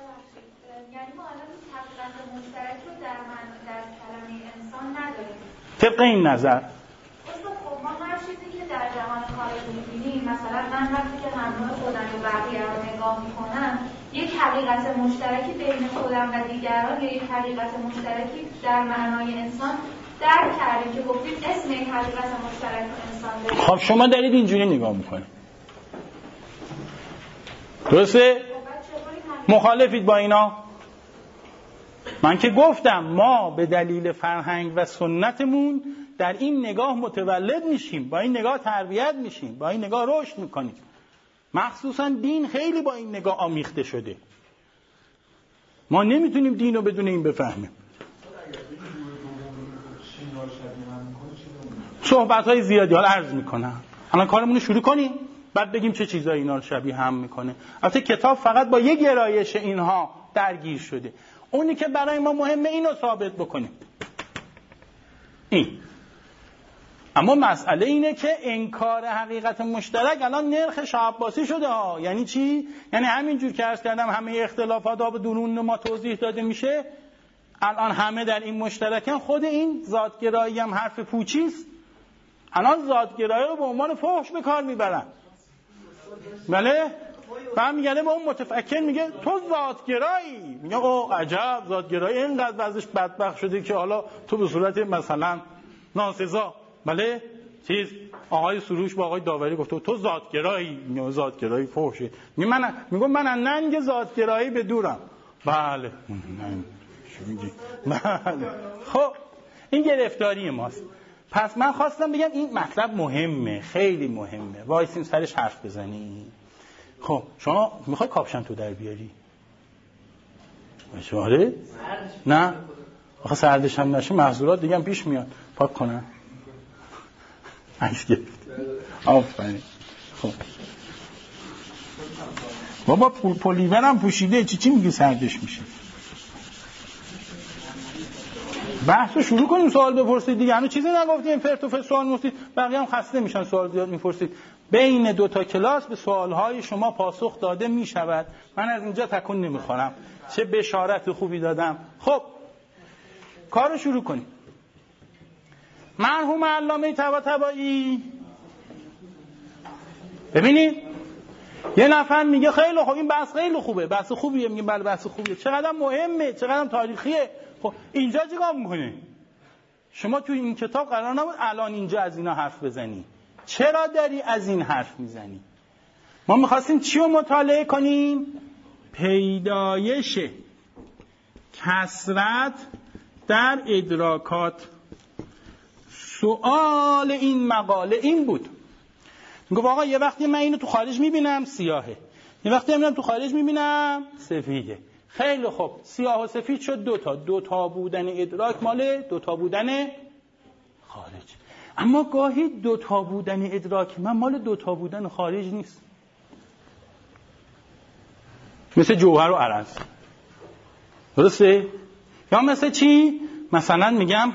یعنی ما الان حقیقت مشترک رو در کلمه انسان نداریم. طبق این نظر ما هر چیزی که در جهان خارج می‌بینیم، مثلا من وقتی که همراه خودم و بقیه رو نگاه می‌کنم، یک حقیقت مشترکی بین خودم و دیگران یا یک حقیقت مشترکی در معنای انسان درک کردیم که گفتید اسم یک حقیقت مشترک انسان داریم. خب شما دارید اینجوری نگاه می‌کنید. درسته؟ مخالفید با اینا؟ من که گفتم ما به دلیل فرهنگ و سنتمون در این نگاه متولد میشیم، با این نگاه تربیت میشیم، با این نگاه رشد میکنیم. مخصوصا دین خیلی با این نگاه آمیخته شده. ما نمیتونیم دین رو بدون این بفهمیم. صحبت‌های زیادی حالا عرض میکنم. الان کارمون رو شروع کنیم بعد بگیم چه چیزایی اینا رو شبیه هم میکنه. البته کتاب فقط با یک گرایش اینها درگیر شده. اونی که برای ما مهمه اینو ثابت بکنیم. این. اما مسئله اینه که انکار حقیقت مشترک الان نرخ شاه عباسی شده ها. یعنی چی؟ یعنی همینجور که عرض کردم همه اختلافات ها به درون ما توضیح داده میشه. الان همه در این مشترکن. خود این ذاتگرایی هم حرف پوچیست. الان ذاتگرایی رو به عنوان فحش به کار میبرن. بله؟ بعد میگه به اون متفکر میگه تو ذاتگرایی. میگه او عجب ذاتگرایی اینقدر وضعش بدبخت شده که حالا تو به صورت مثلا ناسزا بله چیز آقای سروش با آقای داوری گفته تو ذاتگرایی. میگه ذاتگرایی فحشه. میگه من از ننگ ذاتگرایی به دورم. بله چی میگی؟ بله. خب این گرفتاری ماست. پس من خواستم بگم این مطلب مهمه، خیلی مهمه. وایسیم سرش حرف بزنیم. خب شما میخوای کاپشن تو در بیاری؟ آره؟ نه؟ آخه سردش هم نشه محظورات دیگه هم پیش میاد. پاک کنم. عکس گرفت. آفرین. خب بابا پلیور هم پوشیده چی میگی سردش میشه؟ بحث رو شروع کنیم. سوال بپرسید دیگه. هنوز چیزی نگفتیم. فرت و فرت سوال می‌پرسید. بقیه هم خسته میشن سوال زیاد می‌پرسید. بین دو تا کلاس به سوال‌های شما پاسخ داده می‌شود. من از اینجا تکون نمی‌خورم. چه بشارت خوبی دادم. خب کارو شروع کنیم. مرحوم علامه طباطبایی ببینید یه نفر میگه خیلی خوب این بحث خیلی خوبه. بحث خوبیه. میگیم بله بحث خوبیه. چقدر مهمه، چقدر تاریخیه. خب اینجا چیکار میکنه؟ شما تو این کتاب قرار نبود الان اینجا از اینا حرف بزنی. چرا داری از این حرف میزنی؟ ما میخواستیم چی رو مطالعه کنیم؟ پیدایش کثرت در ادراکات. سوال این مقاله این بود. میگه آقا یه وقتی من اینو تو خارج میبینم سیاهه، یه وقتی میبینم تو خارج میبینم سفیده. خیلی خوب سیاه و سفید شد دوتا بودن ادراک مال دوتا بودن خارج. اما گاهی دوتا بودن ادراک من مال دوتا بودن خارج نیست. مثل جوهر و عرض. درسته؟ یا مثل چی؟ مثلا میگم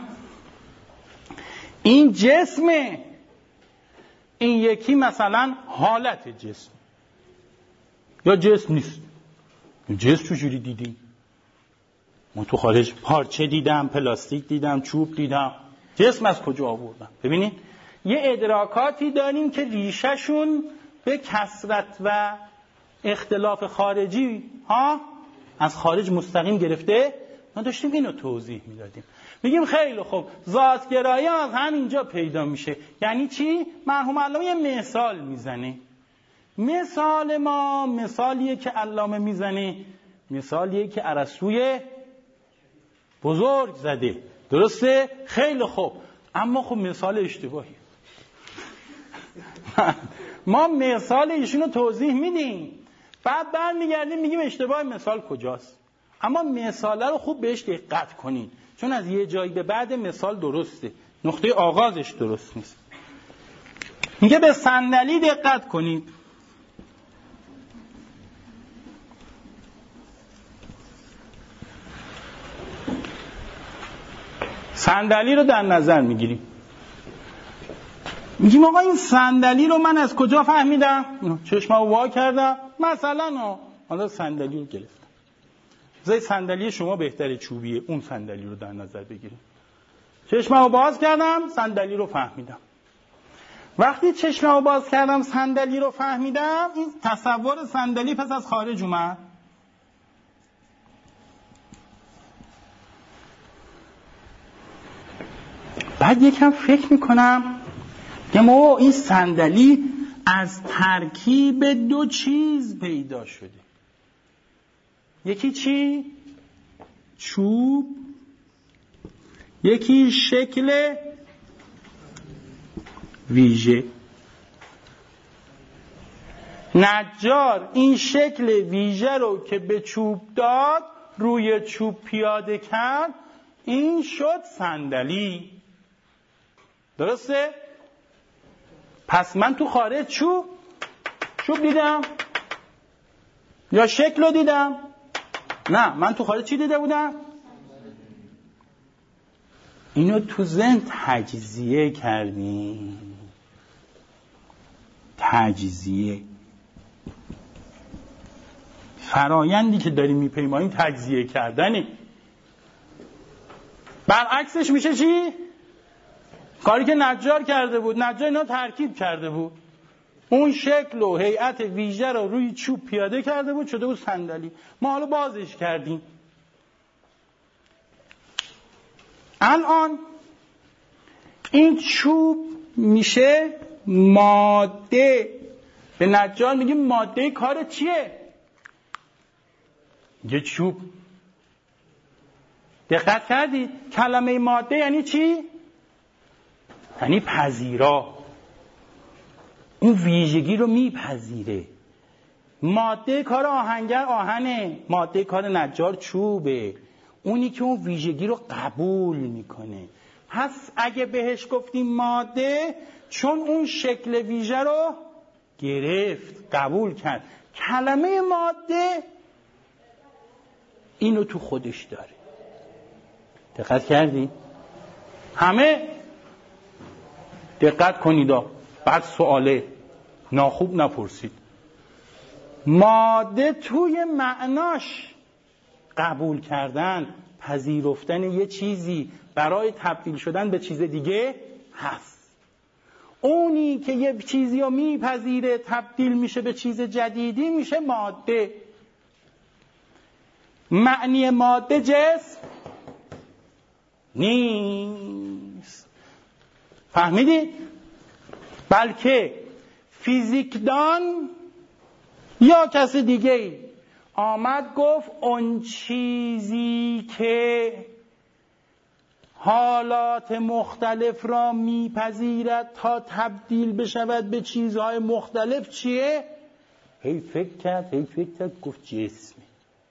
این جسمه، این یکی مثلا حالت جسم یا جسم نیست. جسم چجوری دیدیم؟ من تو خارج پارچه دیدم، پلاستیک دیدم، چوب دیدم. جسم از کجا آوردم؟ ببینید یه ادراکاتی داریم که ریشهشون به کثرت و اختلاف خارجی ها از خارج مستقیم گرفته. ما داشتیم اینو توضیح میدادیم. میگیم خیلی خوب ذاتگرایی از همینجا پیدا میشه. یعنی چی؟ مرحوم علامه یه مثال میزنه. مثال ما مثالیه که علامه میزنه، مثالیه که ارسطوی بزرگ زده. درسته؟ خیلی خوب. اما خب مثال اشتباهی. ما مثال ایشونو توضیح میدیم بعد برمیگردیم میگیم اشتباه مثال کجاست. اما مثال رو خوب بهش دقت کنین چون از یه جایی به بعد مثال درسته، نقطه آغازش درست نیست. میگه به صندلی دقت کنید. صندلی رو در نظر میگیریم. میگیم آقا این صندلی رو من از کجا فهمیدم؟ چشممو وا کردم مثلا حالا صندلی رو گرفتم. زای صندلی شما بهتره چوبیه، اون صندلی رو در نظر بگیریم. چشممو باز کردم صندلی رو فهمیدم. وقتی چشممو باز کردم صندلی رو فهمیدم، این تصور صندلی پس از خارج اومد. بعد یکم فکر میکنم که ما این صندلی از ترکیب دو چیز پیدا شده. یکی چی؟ چوب. یکی شکل ویژه. نجار این شکل ویژه رو که به چوب داد، روی چوب پیاده کرد، این شد صندلی. درسته؟ پس من تو خارج چوب دیدم یا شکل رو دیدم؟ نه، من تو خارج چی دیده بودم؟ اینو تو ذهن تجزیه کردیم. تجزیه فرایندی که داریم میپیماییم تجزیه کردنه. برعکسش میشه چی؟ کاری که نجار کرده بود. نجار اینا ترکیب کرده بود، اون شکل و هیئت ویژه رو روی چوب پیاده کرده بود، شده بود صندلی. ما حالا بازش کردیم. الان این چوب میشه ماده. به نجار میگیم ماده کار چیه؟ یه چوب. دقت کردید؟ کلمه ماده یعنی چی؟ یعنی پذیرا. اون ویژگی رو میپذیره. ماده کار آهنگر آهنه، ماده کار نجار چوبه. اونی که اون ویژگی رو قبول میکنه. پس اگه بهش گفتیم ماده، چون اون شکل ویژه رو گرفت، قبول کرد. کلمه ماده اینو تو خودش داره. دقت کردی؟ همه دقت کنید. بعد سواله ناخوب نپرسید. ماده توی معناش قبول کردن، پذیرفتن یه چیزی برای تبدیل شدن به چیز دیگه هست. اونی که یه چیزی رو میپذیره، تبدیل میشه به چیز جدیدی، میشه ماده. معنی ماده جسم نیست. فهمیدید؟ بلکه فیزیکدان یا کسی دیگه آمد گفت اون چیزی که حالات مختلف را میپذیرد تا تبدیل بشود به چیزهای مختلف چیه؟ هی فکر کرد گفت جسمه.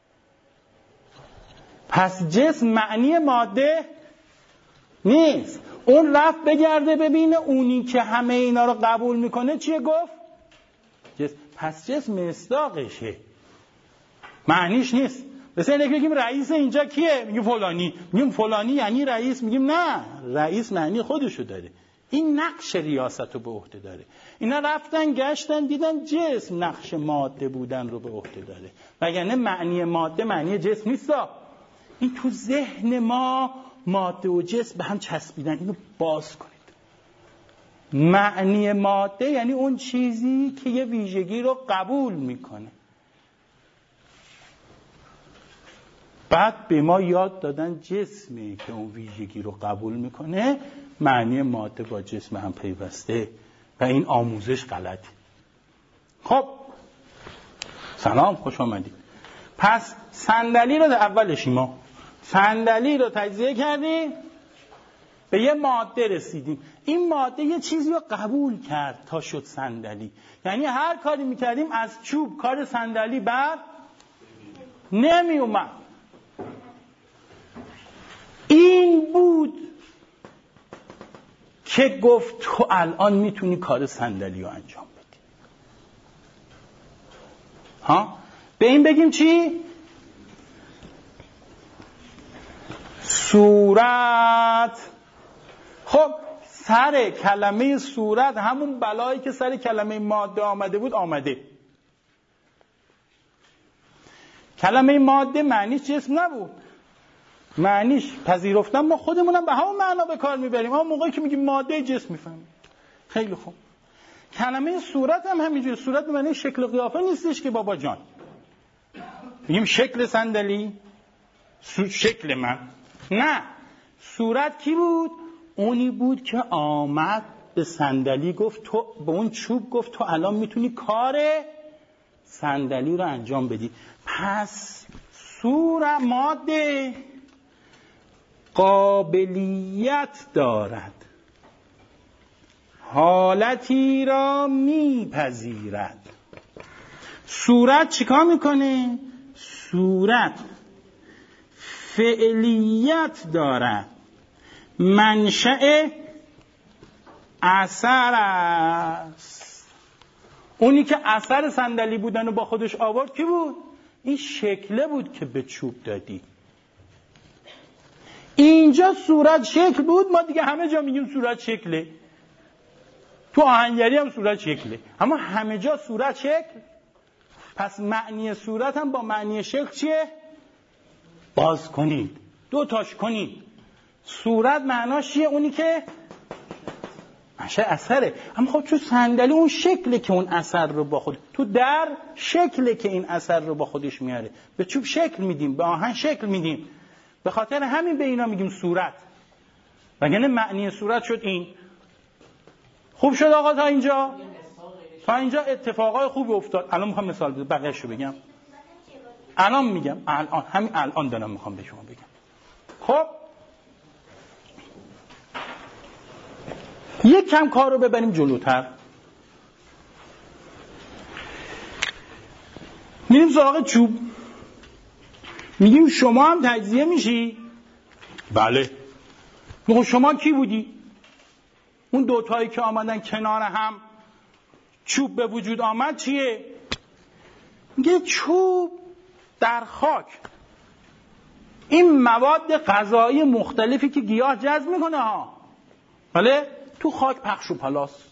پس جسم معنی ماده نیست. اون رفت بگرده ببینه اونی که همه اینا رو قبول میکنه چیه گفت؟ جسم. پس جسم مصداقشه، معنیش نیست. مثلا اینکه بگیم رئیس اینجا کیه؟ میگیم فلانی. میگیم فلانی یعنی رئیس؟ میگیم نه، رئیس معنی خودشو داره. این نقش ریاست رو به عهده داره. اینا رفتن گشتن دیدن جسم نقش ماده بودن رو به عهده داره. وگرنه معنی ماده معنی جسم نیست. این تو ذهن ما ماده و جسم به هم چسبیدن. اینو باز کنید. معنی ماده یعنی اون چیزی که یه ویژگی رو قبول میکنه. بعد به ما یاد دادن جسمی که اون ویژگی رو قبول میکنه. معنی ماده با جسم هم پیوسته و این آموزش غلطه. خب سلام، خوش آمدید. پس صندلی رو در اولش ما صندلی رو تجزیه کردیم، به یه ماده رسیدیم. این ماده یه چیزی رو قبول کرد تا شد صندلی. یعنی هر کاری میکردیم از چوب کار صندلی بر نمی اومد. این بود که گفت تو الان میتونی کار صندلی رو انجام بدی. به این بگیم چی؟ صورت. خب سر کلمه صورت همون بلایی که سر کلمه ماده آمده بود آمده. کلمه ماده معنیش جسم نبود. معنیش پذیرفتن، ما خودمونم به همون معنا به کار میبریم. اما موقعی که میگیم ماده جسم میفهمیم. خیلی خوب. کلمه صورت هم همینجوری، صورت به معنی شکل و قیافه نیستش که بابا جان میگیم شکل صندلی، شکل من. نه، صورت کی بود؟ اونی بود که آمد به صندلی گفت تو، به اون چوب گفت تو الان میتونی کار صندلی رو انجام بدی. پس صورت ماده قابلیت دارد، حالتی را میپذیرد. صورت چیکار میکنه؟ صورت فعلیت دارد، منشأ اثر است. اونی که اثر صندلی بودن و با خودش آورد کی بود؟ این شکله بود که به چوب دادی. اینجا صورت شکل بود، ما دیگه همه جا میگیم صورت شکله. تو آهنگری هم صورت شکله، اما همه جا صورت شکل. پس معنی صورت هم با معنی شکل چیه؟ باز کنید، دو تاش کنید. صورت معناش چیه؟ اونی که منشأ اثره. اما خب تو صندلی اون شکله که اون اثر رو با خود، تو در شکله که این اثر رو با خودش میاره. به چوب شکل میدیم، به آهن شکل میدیم. به خاطر همین به اینا میگیم صورت. وگرنه معنی صورت شد این. خوب شد آقا تا اینجا؟ تا اینجا اتفاقای خوب افتاد. الان میخوام مثال بزنم، بقیه‌شو بگم. الان میگم، همین الان دارم میخوام به شما بگم. خب یک کم کار رو ببریم جلوتر. میریم سراغ چوب. میگیم شما هم تجزیه میشی؟ بله. میگم شما کی بودی؟ اون دوتایی که آمدن کنار هم چوب به وجود آمد چیه؟ میگه چوب در خاک این مواد غذایی مختلفی که گیاه جذب میکنه ها، بله، تو خاک پخش و پلاس،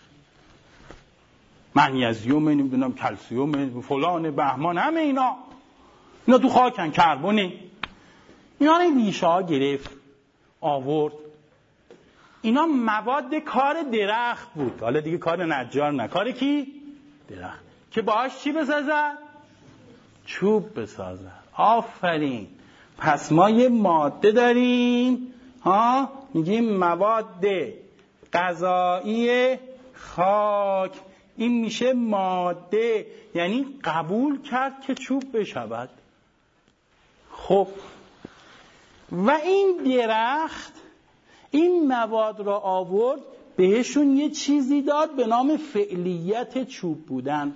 منیزیم، نمیدونم کلسیم، فلان، بهمان، همه اینا تو خاکن. کربونه اینا رو ریشه ها گرفت آورد. اینا مواد کار درخت بود. حالا دیگه کار نجار نه، کار کی؟ درخت. که باهاش چی بسازد؟ چوب بسازد. آفرین. پس ما یه ماده داریم ها، میگیم مواد غذایی خاک. این میشه ماده، یعنی قبول کرد که چوب بشود. خب و این درخت این مواد را آورد، بهشون یه چیزی داد به نام فعلیت چوب بودن.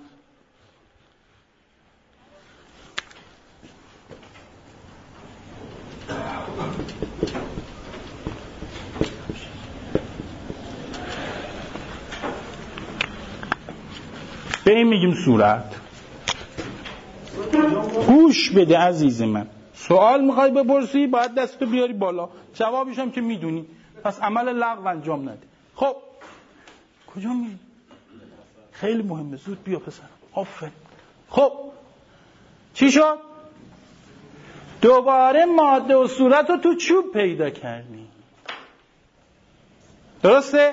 به این میگیم صورت. گوش بده عزیز من، سوال میخوای بپرسی باید دستو بیاری بالا، جوابش هم که میدونی، پس عمل لغو انجام نده. خب کجا میری؟ خیلی مهمه، زود بیا پسرم. آفرین. خب چی شد؟ دوباره ماده و صورت رو تو چوب پیدا کردی. درسته؟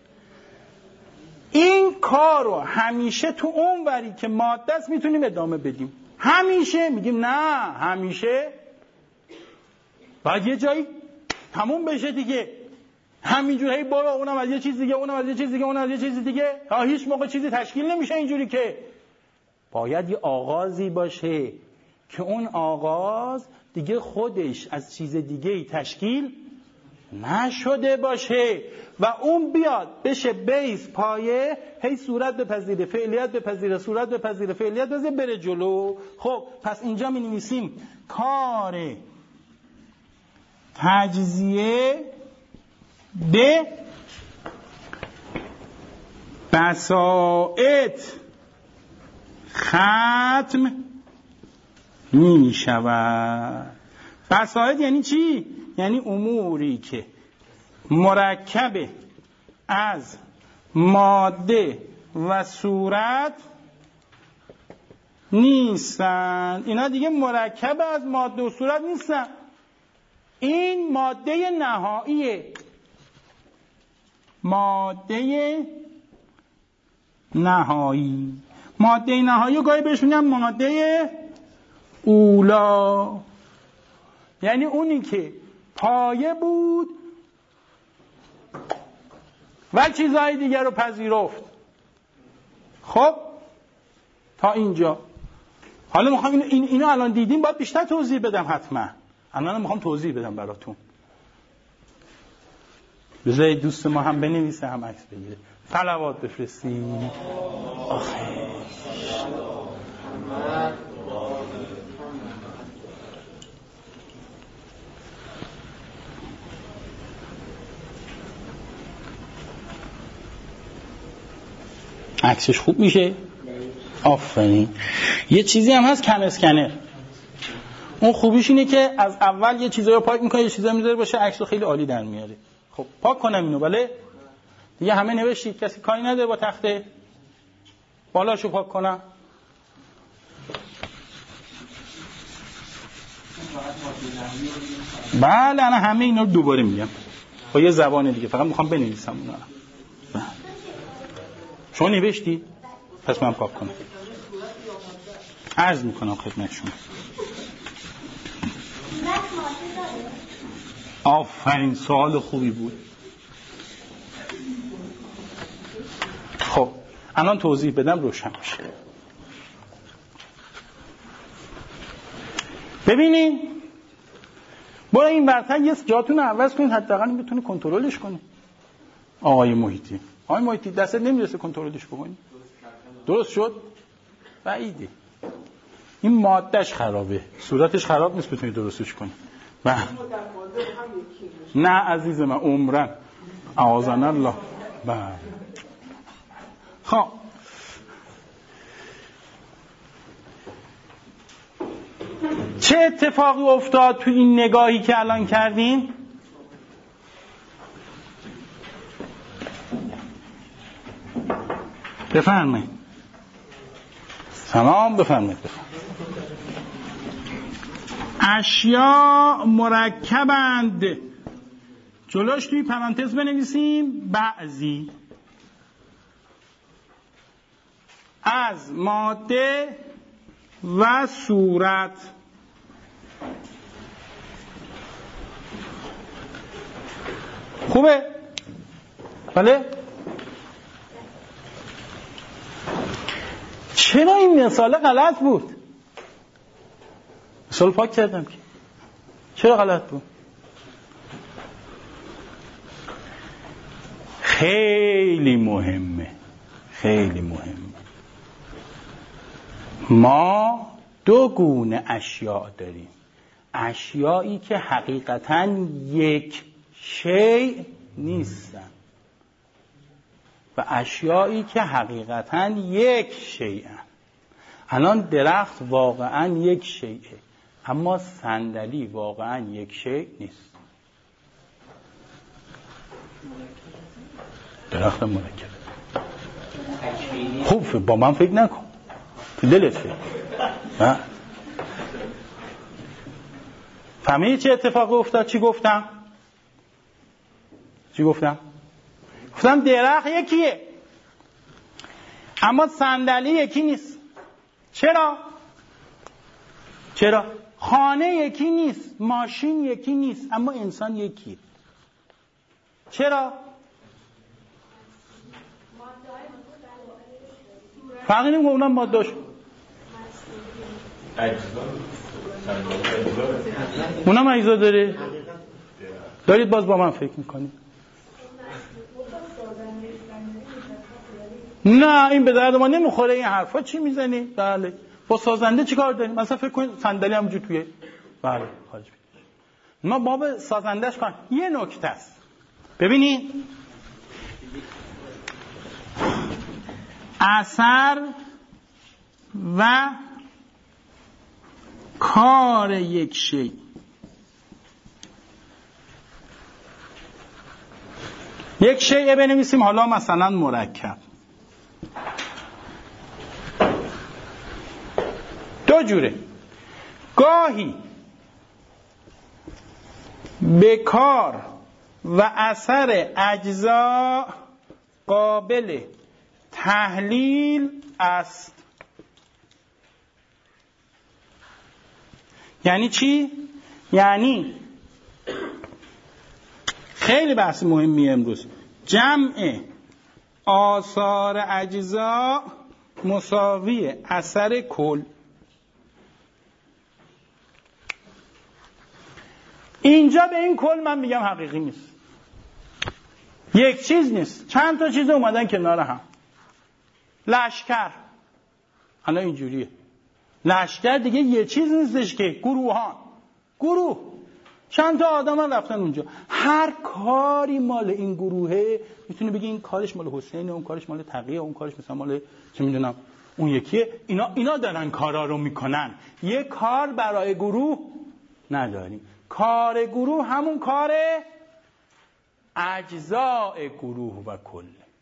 این کار رو همیشه تو اون وری که ماده است میتونیم ادامه بدیم. همیشه میگیم نه، همیشه باید یه جایی تموم بشه دیگه. همینجور هی بابا اونم از یه چیز دیگه، اونم از یه چیز دیگه، اونم از یه چیز دیگه، هیچ موقع چیزی تشکیل نمیشه اینجوری. که باید یه آغازی باشه که اون آغاز دیگه خودش از چیز دیگه تشکیل نشده باشه و اون بیاد بشه بیس، پایه، هی صورت بپذیره، فعلیت بپذیره، صورت بپذیره، فعلیت بپذیره، بره جلو. خب پس اینجا می نویسیم کار تجزیه به بساط ختم می شود. بساط یعنی چی؟ یعنی اموری که مرکب از ماده و صورت نیستن. اینا دیگه مرکب از ماده و صورت نیستن. این ماده نهاییه. ماده نهایی. ماده نهایی گاهی بهش میگن ماده اولا، یعنی اونی که پایه بود و چیزهای دیگر رو پذیرفت. خب تا اینجا. حالا میخوام اینو الان دیدیم، باید بیشتر توضیح بدم. حتما الان میخوام توضیح بدم براتون. بذارید دوست ما هم بنویسه هم عکس بگیره. صلوات بفرستیم. آخه عکسش خوب میشه. آفرین. یه چیزی هم هست کم اسکنر. اون خوبیش اینه که از اول یه چیزایی رو پاک میکنه، یه چیزایی میذاره باشه، عکس رو خیلی عالی در میاره. خب پاک کنم اینو. بله دیگه همه نوشتید، کسی کاری نداره با تخته بالاشو پاک کنم. بله الان همه اینا رو دوباره میگم با یه زبان دیگه، فقط میخوام بنویسم اونا. شما نوشتی؟ پس من پاک کنم. عرض میکنم خدمت شما. آفرین، سوال خوبی بود. خب الان توضیح بدم روشن بشه. ببینین برای این ورتن یه جاتون عوض کنید، حداقل بتونی کنترلش کنی. آقای محیطی دستت نمیرسه کنترلش بکنی؟ درست شد؟ بعیده. این مادهش خرابه، صورتش خراب نیست بتونی درستش کنی. نه عزیز من، عمرن اعاذنا الله. خب چه اتفاقی افتاد تو این نگاهی که الان کردیم؟ بفرمایید. سلام. بفرمایید. اشیا مرکبند. جلوش توی پرانتز بنویسیم بعضی از ماده و صورت. خوبه؟ بله؟ چرا این مثال غلط بود؟ مثال پاک کردم که. چرا غلط بود؟ خیلی مهمه. خیلی مهمه. ما دو گونه اشیاء داریم. اشیایی که حقیقتاً یک شیء نیستن و اشیایی که حقیقتاً یک شیئن. الان درخت واقعاً یک شیئه، اما صندلی واقعاً یک شیء نیست. درخت مرکب. خوب با من فکر نکن، تو دلت فکر. فهمیدی چه اتفاقی افتاد؟ چی گفتم؟ گفتم درخت یکیه اما صندلی یکی نیست. چرا؟ خانه یکی نیست، ماشین یکی نیست، اما انسان یکیه. چرا؟ فرقی نمیکنه اونم ماده‌اش. اونم اجزا داره. دارید باز با من فکر میکنید؟ نه این به درد ما نمیخوره. این حرفا چی میزنی؟ بله با سازنده چی کار داریم؟ مثلا فکر کنید صندلی همونجوری توی بله خارج بید. ما باب سازندهش کن. یه نکته است ببینید، اثر و کار یک شی. یک شیء بنویسیم، حالا مثلا مرکب. دو جوره. گاهی به کار و اثر اجزا قابل تحلیل است. یعنی چی؟ یعنی خیلی بحث مهمی امروز، جمع آثار اجزا مساوی اثر کل. اینجا به این کل من میگم حقیقی نیست، یک چیز نیست، چند تا چیز اومدن کنار هم. لشکر الان اینجوریه، لشکر دیگه یه چیز نیستش که گروهان، گروه چند تا آدم رفتن اونجا، هر کاری مال این گروهه. میتونه بگی این کارش مال حسینه، اون کارش مال تقیه، اون کارش مثلا مال چه میدونم اون یکیه. اینا دارن کارا رو میکنن. یه کار برای گروه نداریم. کار گروه همون کار اجزاء گروه و کل.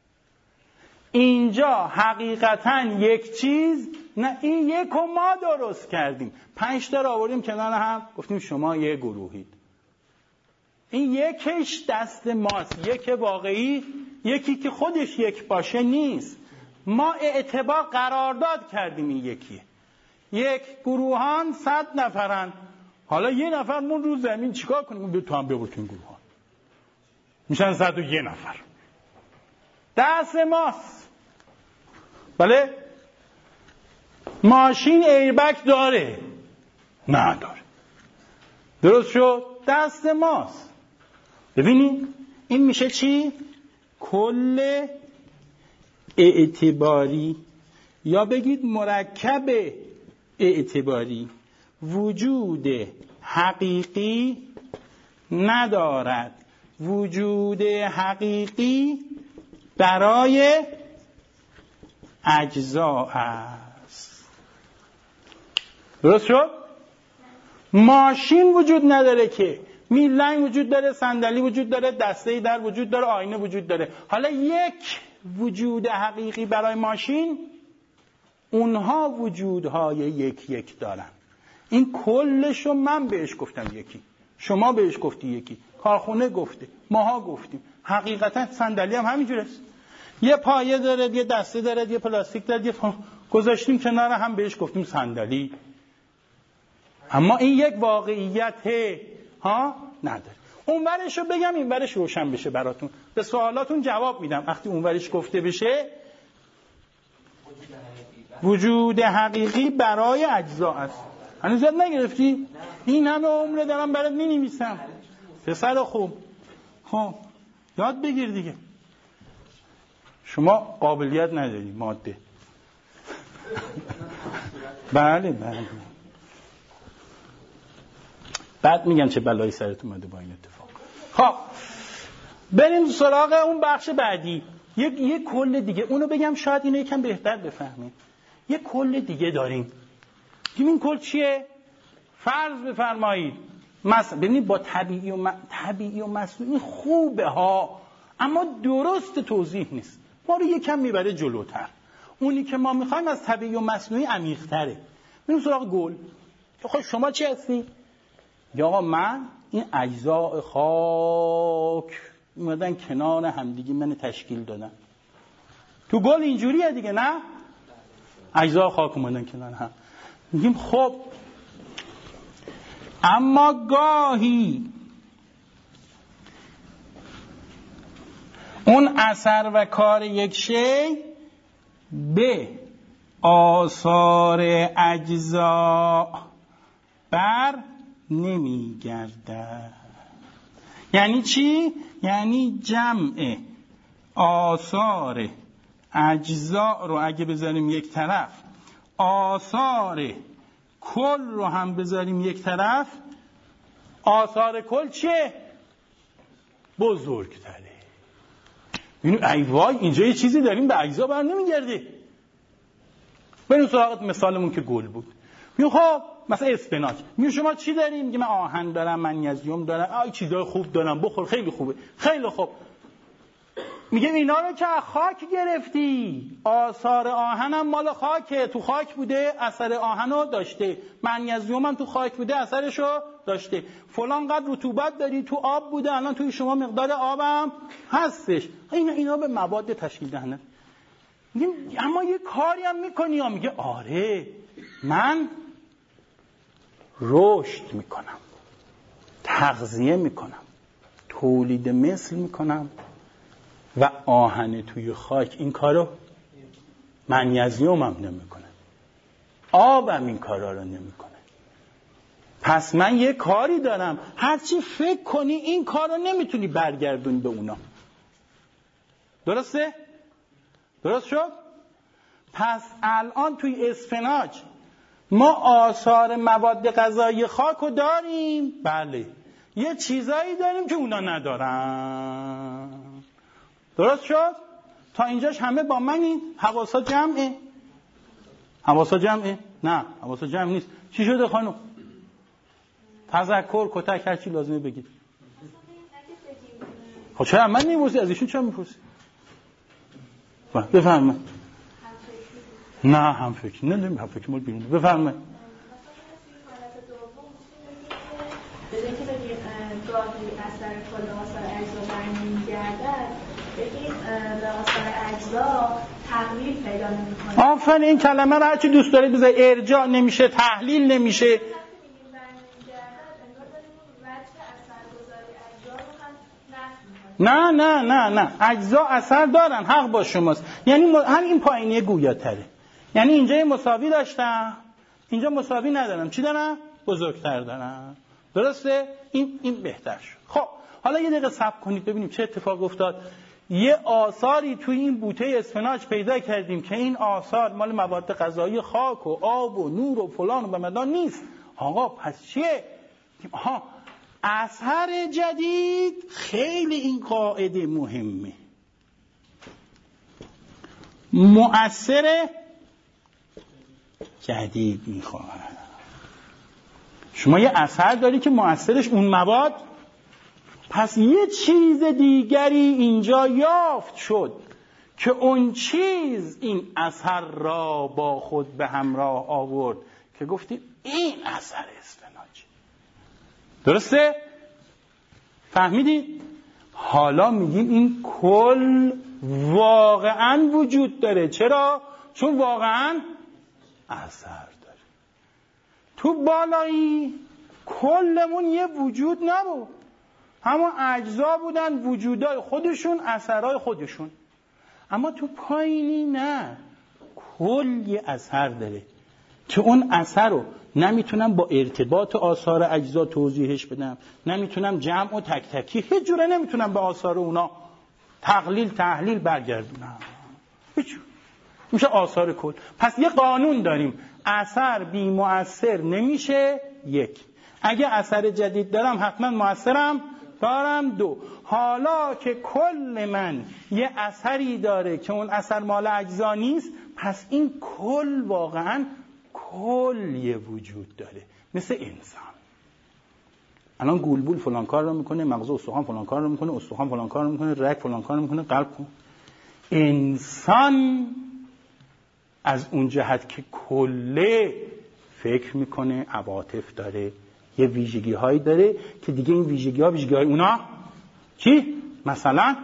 اینجا حقیقتا یک چیز نه، این یک رو ما درست کردیم، 5 تا رو آوردیم کنار هم گفتیم شما یه گروهید. این یکش دست ماست، یک واقعی، یکی که خودش یک باشه نیست. ما اعتبار قرارداد کردیم این یکیه. یک گروهان 100 نفرن، حالا یه نفر مون رو زمین چیکار کنیم؟ به تو هم ببر تو این گروهان میشن 101 نفر. دست ماست. بله ماشین ایربک داره؟ نداره. درست شد؟ دست ماست. ببینید این میشه چی؟ کل اعتباری یا بگید مرکب اعتباری وجود حقیقی ندارد. وجود حقیقی برای اجزا است. درست شد؟ ماشین وجود نداره که، میلنگ وجود داره، صندلی وجود داره، دسته‌ای در وجود داره، آینه وجود داره. حالا یک وجود حقیقی برای ماشین، اونها وجودهای یک دارن. این کلشو من بهش گفتم یکی، شما بهش گفتی یکی، کارخونه گفته، ماها گفتیم. حقیقتا صندلی هم همینجوره است. یه پایه داره، یه دسته داره، یه پلاستیک داره، گذاشتیم کنار هم بهش گفتیم صندلی. اما این یک واقعیت نداره. اونورشو بگم اینورش روشن بشه براتون. به سوالاتون جواب میدم. وقتی اونورش گفته بشه وجود حقیقی برای اجزا است. هنوز یاد نگرفتی؟ این همه عمره دارم برات می‌نویسم. پسر خوب. خب یاد بگیر دیگه. شما قابلیت نداری ماده. بله. بعد میگن چه بلایی سرت اومده با این اتفاق. خب بریم سراغ اون بخش بعدی. یک کل دیگه، اونو بگم شاید اینو یکم بهتر بفهمید. یک کل دیگه داریم. این کل چیه؟ فرض بفرمایید مثلا ببینید با طبیعی و مصنوعی خوبه ها، اما درست توضیح نیست. ما رو یکم میبره جلوتر. اونی که ما میخوایم از طبیعی و مصنوعی عمیق‌تره. بریم سراغ گل. خب شما چی هستی؟ یا آقا من این اجزاء خاک اومدن کنار همدیگه من تشکیل دادن. تو گل اینجوریه دیگه، نه؟ اجزاء خاک اومدن کنار هم. میگیم خب اما گاهی اون اثر و کار یک شی به آثار اجزا بر نمیگردد. یعنی چی؟ یعنی جمع آثار اجزا رو اگه بذاریم یک طرف، آثار کل رو هم بذاریم یک طرف، آثار کل چیه؟ بزرگتره. ببینیم ای وای اینجا یه چیزی داریم به اجزا بر نمیگرده. بریم سراغ مثالمون که گل بود. میگم خب مثلا اسفناج، میگم شما چی داریم؟ میگم من آهن دارم، منیزیم دارم، چیزای خوب دارم، بخور خیلی خوبه. خیلی خوب. میگه اینا رو که از خاک گرفتی، آثار آهنم مال خاکه، تو خاک بوده اثر آهنو داشته، منیزیم هم تو خاک بوده اثرشو داشته، فلان قدر رطوبت داری تو آب بوده، الان توی شما مقدار آبم هستش. اینا به مواد تشکیل دهنده. میگه اما یه کاری هم میکنی، یا میگه آره من رشد میکنم، تغذیه میکنم، تولید مثل میکنم و آهن توی خاک این کارو منیزیم هم نمیکنه، آبم این کارا رو نمیکنه. پس من یه کاری دارم، هرچی فکر کنی این کار رو نمیتونی برگردونی به اونا. درسته؟ درست شد؟ پس الان توی اسفناج ما آثار مواد غذایی خاک رو داریم، بله، یه چیزایی داریم که اونا ندارن. درست شد؟ تا اینجاش همه با منی؟ حواسا جمعه؟ حواسا جمعه؟ نه حواسا جمع نیست. چی شده خانم؟ تذکر، کتک، هر چی لازمه بگید. خب چرا من نمی‌پرسی؟ از ایشون چرا می‌پرسی؟ بفرمایید. نه هم فکر نداریم، هم فکر مال بیرون. بفرمایید. بذاری که بگیم گاهی اثر کل آثار اجزا برمیگردد، بگیم به آثار اجزا تحلیل پیدا نمی‌کنه. آفرین، این کلمه رو هرچی دوست دارید بذارید. ارجاع نمیشه، تحلیل نمیشه. نه اجزا اثر دارن، حق با شماست. یعنی همین پایینی گویاتره. یعنی اینجا یه مساوی داشتم، اینجا مساوی ندارم. چی دارم؟ بزرگتر دارم. درسته؟ این بهتر شد. خب حالا یه دقیقه صبر کنید ببینیم چه اتفاق افتاد. یه آثاری توی این بوته اسفناج پیدا کردیم که این آثار مال مواد غذایی خاک و آب و نور و فلان و بمدان نیست. آقا پس چیه؟ آها، اثر جدید. خیلی این قاعده مهمه. مؤثر جدید میخواد. شما یه اثر داری که مؤثرش اون مواد، پس یه چیز دیگری اینجا یافت شد که اون چیز این اثر را با خود به همراه آورد که گفتیم این اثر اسفناج. درسته؟ فهمیدید؟ حالا میگیم این کل واقعا وجود داره. چرا؟ چون واقعا اثر داره. تو بالایی کلمون یه وجود نبود، همون اجزا بودن، وجودای خودشون، اثرهای خودشون. اما تو پایینی نه، کل یه اثر داره که اون اثر رو نمیتونم با ارتباط آثار اجزا توضیحش بدم، نمیتونم جمع و تک تکی، هیچ جوره نمیتونم به آثار اونا تحلیل برگردونم. هیچ میشه آثار کل. پس یه قانون داریم، اثر بی مؤثر نمیشه. یک، اگه اثر جدید دارم حتما مؤثرم دارم. دو، حالا که کل من یه اثری داره که اون اثر مال اجزا نیست، پس این کل واقعا کلی وجود داره. مثل انسان. الان گولبول فلان کار رو میکنه، مغز استخوان فلان کار رو میکنه، استخوان فلان کار رو میکنه، رگ فلان کار رو میکنه، قلب کن. انسان از اون جهت که کله فکر میکنه، عواطف داره، یه ویژگی هایی داره که دیگه این ویژگی های اونا چی؟ مثلا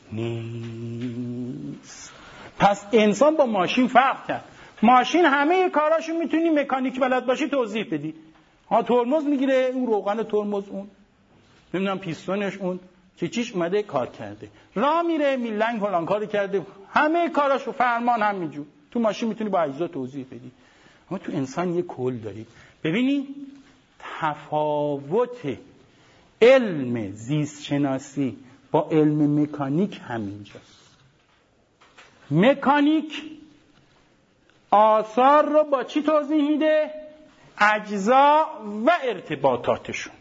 نیست. پس انسان با ماشین فرق کرد. ماشین همه کاراشو میتونی مکانیک بلد باشی توضیح بدی. ترمز میگیره، اون روغن ترمز، اون نمیدونم پیستونش، اون چیش اومده کار کرده، راه میره میلنگ فلان کاری کرده، همه کاراشو، فرمان همینجور. تو ماشین میتونی با اجزا توضیح بدی، اما تو انسان یه کل داری. ببینی تفاوت علم زیست شناسی با علم مکانیک همینجاست. مکانیک آثار رو با چی توضیح میده؟ اجزا و ارتباطاتشون.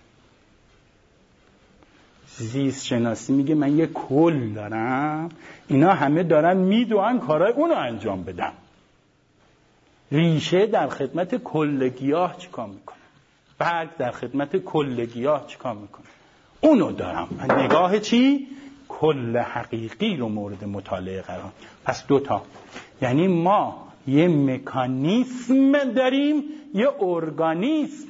زیست شناسی میگه من یه کل دارم، اینا همه دارن میدونن کارهای اونو انجام بدن. ریشه در خدمت کل گیاه چیکار میکنه؟ برگ در خدمت کل گیاه چیکار میکنه؟ اونو دارم. نگاه چی؟ کل حقیقی رو مورد مطالعه قرار. پس دوتا، یعنی ما یه مکانیسم داریم، یه ارگانیسم.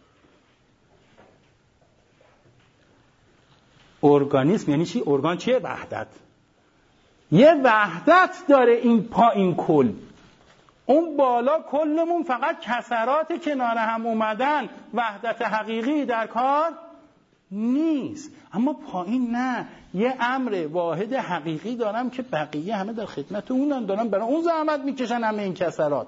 ارگانیسم یعنی چی؟ ارگان چیه؟ وحدت. یه وحدت داره این پایین کل. اون بالا کلمون فقط کسرات کنار هم اومدن، وحدت حقیقی در کار نیست. اما پایین نه، یه امر واحد حقیقی دارم که بقیه همه در خدمت اونن، دارن برای اون زحمت میکشن همه این کسرات.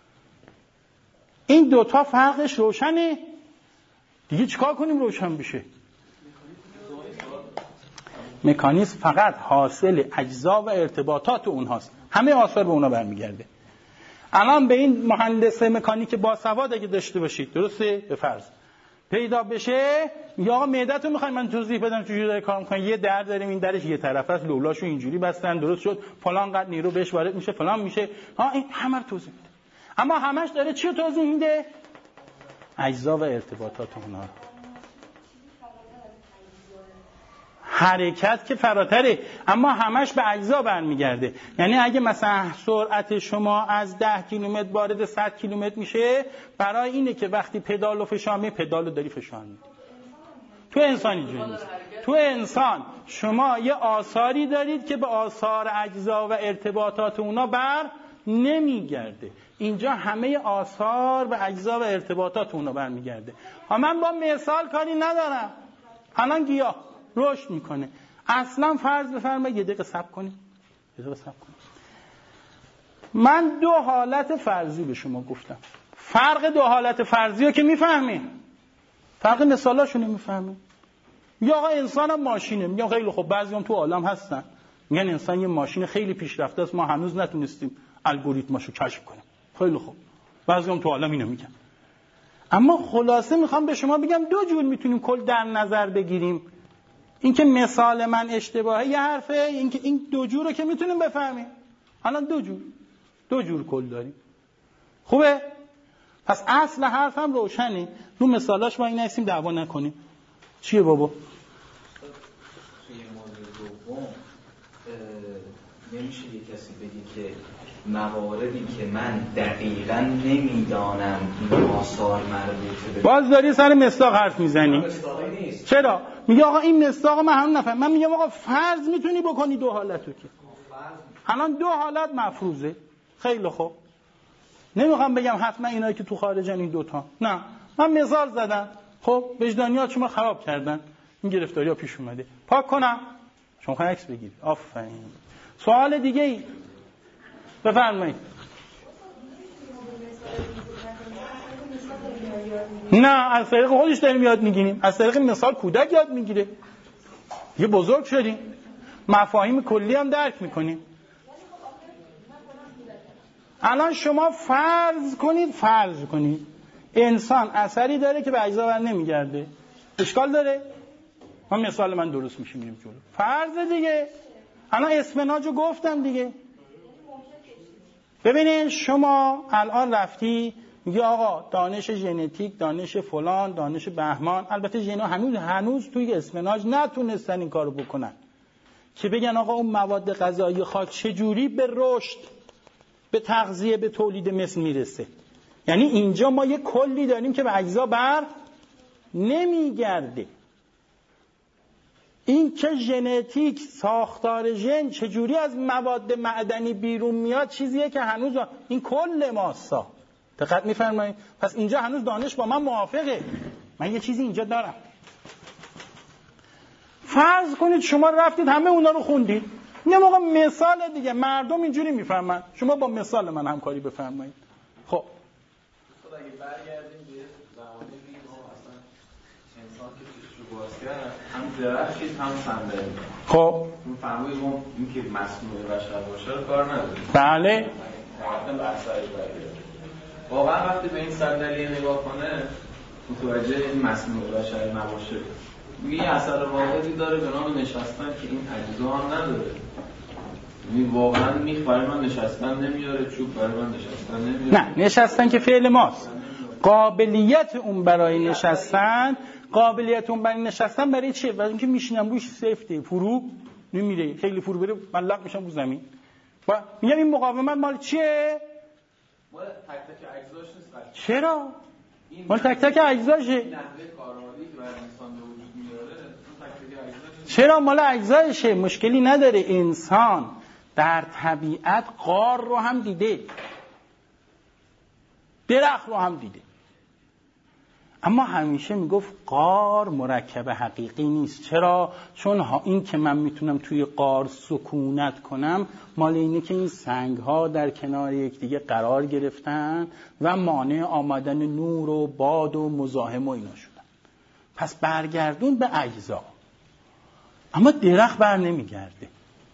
این دوتا فرقش روشنه دیگه. چیکار کنیم روشن بشه؟ مکانیزم فقط حاصل اجزا و ارتباطات اونهاست، همه آثار به اونا برمیگرده. الان به این مهندس مکانیک باسواد اگه داشته باشید، درسته؟ به فرض پیدا بشه، یا آقا معده‌تو می‌خواید من توضیح بدم چجوری داره کار می‌کنه، یه در داریم، این درش یه طرف است، لولاشو اینجوری بستن، درست شد، فلان قد نیرو بهش وارد میشه، فلان میشه، این همه رو توضیح میده. اما همش داره چی رو توضیح میده؟ اجزا و ارتباطات اونها. حرکت که فراتره، اما همش به اجزا برمیگرده. یعنی اگه مثلا سرعت شما از 10 کیلومتر وارد 100 کیلومتر میشه، برای اینه که وقتی پدالو فشار میدی، پدالو داری فشار میدی. تو انسان اینجوری نیست. تو انسان شما یه آثاری دارید که به آثار اجزا و ارتباطات اونا بر نمیگرده. اینجا همه آثار به اجزا و ارتباطات اونا برمیگرده. من با مثال کاری ندارم. الان گیاه رشد میکنه، اصلا فرض بفرمایید یه دقیقه صبر کنید. من دو حالت فرضی به شما گفتم. فرق دو حالت فرضی رو که میفهمید، فرق مثالاشو نمیفهمید. یا آقا انسان هم ماشینه، میگم خیلی خب، بعضی هم تو عالم هستن میگن انسان یه ماشین خیلی پیشرفته است، ما هنوز نتونستیم الگوریتماشو کشف کنیم. خیلی خب، بعضی هم تو عالم اینو میگن. اما خلاصه میخوام به شما بگم دو جور میتونیم کل در نظر بگیریم. این که مثال من اشتباهه یه حرفه، این که این دو جور رو که میتونیم بفهمیم. الان دو جور کل داریم. خوبه؟ پس اصل حرفم روشنه. رو مثالاش ما این هستیم دعوا نکنیم. چیه بابا؟ توی مورد دوم نمیشه یه کسی بگی که مواردی که من دقیقاً نمیدانم این آثار مربوطه به، باز داری سر مصداق حرف میزنی. مصداقی نیست. چرا؟ میگه آقا این مصداق من هم نفهم. من میگم آقا فرض میتونی بکنی دو حالتو که الان دو حالت مفروضه. خیلی خوب، نمیخوام بگم حتما اینایی که تو خارجن این دوتا، نه، من مثال زدم. خب وجدانیات شما خراب کردن، این گرفتاری‌ها پیش اومده، پاک کنم شما خواهی عکس بگیرید. آفرین. سوال دیگه ای بفرمایید. نه، از طریق خودش داریم یاد میگیریم، از طریق مثال کودک یاد میگیره. یه بزرگ شدیم، مفاهیم کلی هم درک میکنیم. الان شما فرض کنید انسان اثری داره که به اجزا بر نمیگرده. اشکال داره؟ مثال من درست میشه میریم جلو. فرض دیگه. الان اسفناجو گفتم دیگه. ببینید شما الان رفتی میگی آقا دانش ژنتیک، دانش فلان، دانش بهمان، البته ژنا هنوز توی اسفناج نتونستن این کارو بکنن که بگن آقا اون مواد غذایی خاک چجوری به رشد، به تغذیه، به تولید مثل میرسه. یعنی اینجا ما یه کلی داریم که به اجزا بر نمیگرده. این که ژنتیک، ساختار ژن چجوری از مواد معدنی بیرون میاد چیزیه که هنوز این کل ماسا. دقت می‌فرمایید؟ پس اینجا هنوز دانش با من موافقه. من یه چیزی اینجا دارم. فرض کنید شما رفتید همه اونا رو خوندید. یه موقع مثال دیگه مردم اینجوری میفهمن، شما با مثال من همکاری بفرمایید. خب اگه برگردیم به زمانی که ما اصلا انسان که چیزشو باز کرد، هم درخشید هم صندلی. خب اون فرمایید اون این که مصنوع بشر باشه رو کار نداره. بله. واقعا بحثایی برگرده. واقعا وقتی به این صندلی نگاه کنه متوجه این مصنوع بشر نباشه. یه اثر واحدی داره به نام نشستن که این اجزا هم نداره. یعنی واقعا برای من نشستن نمیاره، چوب برای من نشستن نمیاره. نه، نشستن که فعل ماست. قابلیت اون برای نشستن برای چیه؟ برای اینکه میشینم روش سیفتی فرو نمیره، خیلی فرو بره ملق میشم رو زمین. و میگم این مقاومت مال چیه؟ مال تک تک اجزاش نیست. چرا؟ مال تک تک اجزاشه. نحوه کارآمدی که برای انسان به وجود میاره تک تک اجزاش. چرا مال اجزاشه؟ مشکلی نداره. انسان در طبیعت غار رو هم دیده، درخت رو هم دیده، اما همیشه میگفت غار مرکب حقیقی نیست. چرا؟ چون این که من میتونم توی غار سکونت کنم مال اینه که این سنگ ها در کنار یکدیگه قرار گرفتن و مانع آمدن نور و باد و مزاحم و اینا شدن. پس برگردون به اجزا، اما درخت بر نمیگرده.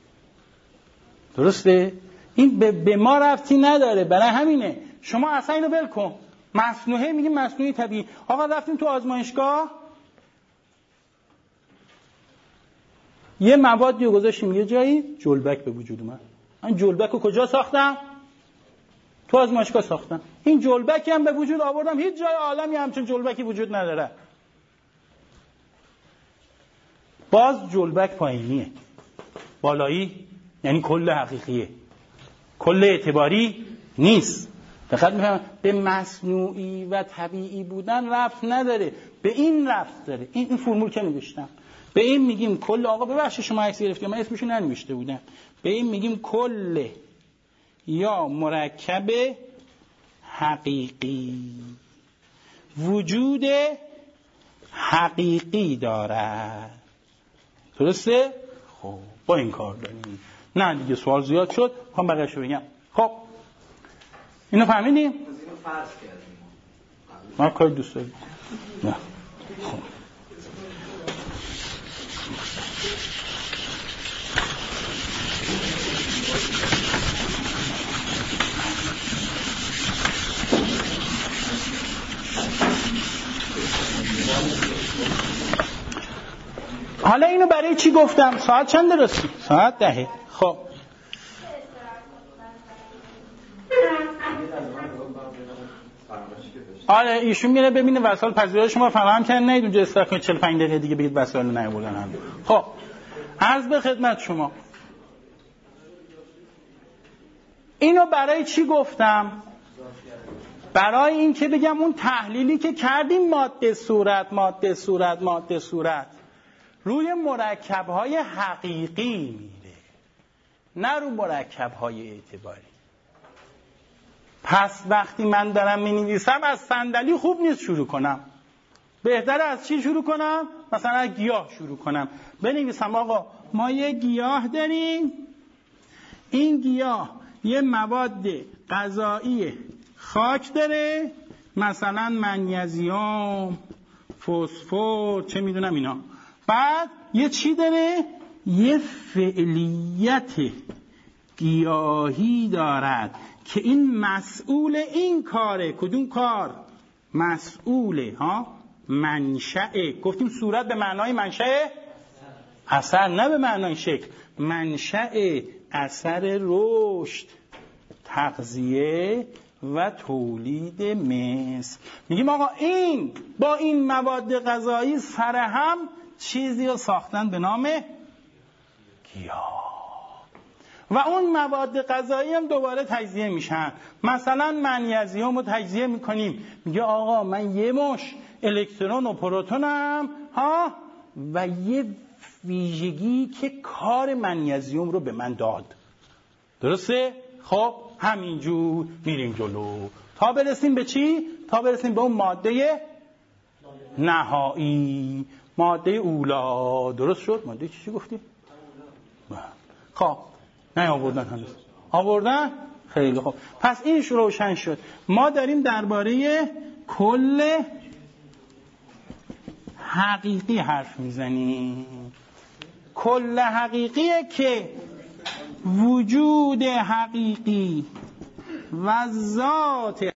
درسته؟ این به ما ربطی نداره. برای همینه شما اصلا اینو ول کن. مصنوعی میگیم مصنوعی طبیعی. آقا رفتیم تو آزمایشگاه یه موادی رو گذاشتیم یه جایی، جلبک به وجود اومد. من جلبک رو کجا ساختم؟ تو آزمایشگاه ساختم. این جلبکی هم به وجود آوردم. هیچ جای عالمی همچون جلبکی وجود نداره. باز جلبک پایینیه، بالایی یعنی کل حقیقیه، کل اعتباری نیست. دقت می‌فهمید؟ به مصنوعی و طبیعی بودن ربط نداره، به این ربط داره. این فرمول که نوشتم، به این میگیم کل. آقا ببخشید شما عکس گرفتید، من اسمشو ننوشته بودم. به این میگیم کل یا مرکب حقیقی، وجود حقیقی دارد. درسته؟ خب با این کار داریم. نه دیگه سوال زیاد شد، میخوام بقیه‌شو بگم. خب اینو فهمیدیم؟ اینو فرض کردیم. ما کاری دوست داریم. نه. خب حالا اینو برای چی گفتم؟ ساعت چند رسید؟ ساعت 10. خب آره ایشون میره ببینه وسایل پذیرایی شما فراهم کردن، نید اونجا استراحت کنید 45 دقیقه دیگه بگید وسایل رو نیاوردن هم. خب عرض به خدمت شما اینو برای چی گفتم؟ برای این که بگم اون تحلیلی که کردیم ماده صورت ماده صورت ماده صورت روی مرکب‌های حقیقی میره، نه رو مرکب‌های اعتباری. پس وقتی من دارم می‌نویسم از صندلی خوب نیست شروع کنم. بهتره از چی شروع کنم؟ مثلا از گیاه شروع کنم. بنویسم آقا ما یه گیاه داریم، این گیاه یه مواد غذایی خاک داره، مثلا منیزیم، فسفر، چه میدونم اینا. بعد یه چی داره؟ یه فعلیت گیاهی دارد که این مسئول این کاره. کدوم کار؟ مسئوله ها منشأ. گفتیم صورت به معنای منشأ اثر، نه به معنای شکل. منشأ اثر رشد، تغذیه و تولید مثل. میگیم آقا این با این مواد غذایی سر هم چیزی رو ساختن به نام گیاه و اون مواد غذایی هم دوباره تجزیه میشن. مثلا منیزیم رو تجزیه میکنیم، میگه آقا من یه مش الکترون و پروتونم ها و یه ویژگی که کار منیزیم رو به من داد. درسته؟ خب همینجور میریم جلو تا برسیم به چی؟ تا برسیم به اون ماده نهایی، ماده اولا. درست شد؟ ماده چی گفتیم؟ خب نه آوردن هنوز. آوردن؟ خیلی خوب. پس این روشن شد. ما داریم درباره کل حقیقی حرف میزنیم. کل حقیقیه که وجود حقیقی و ذات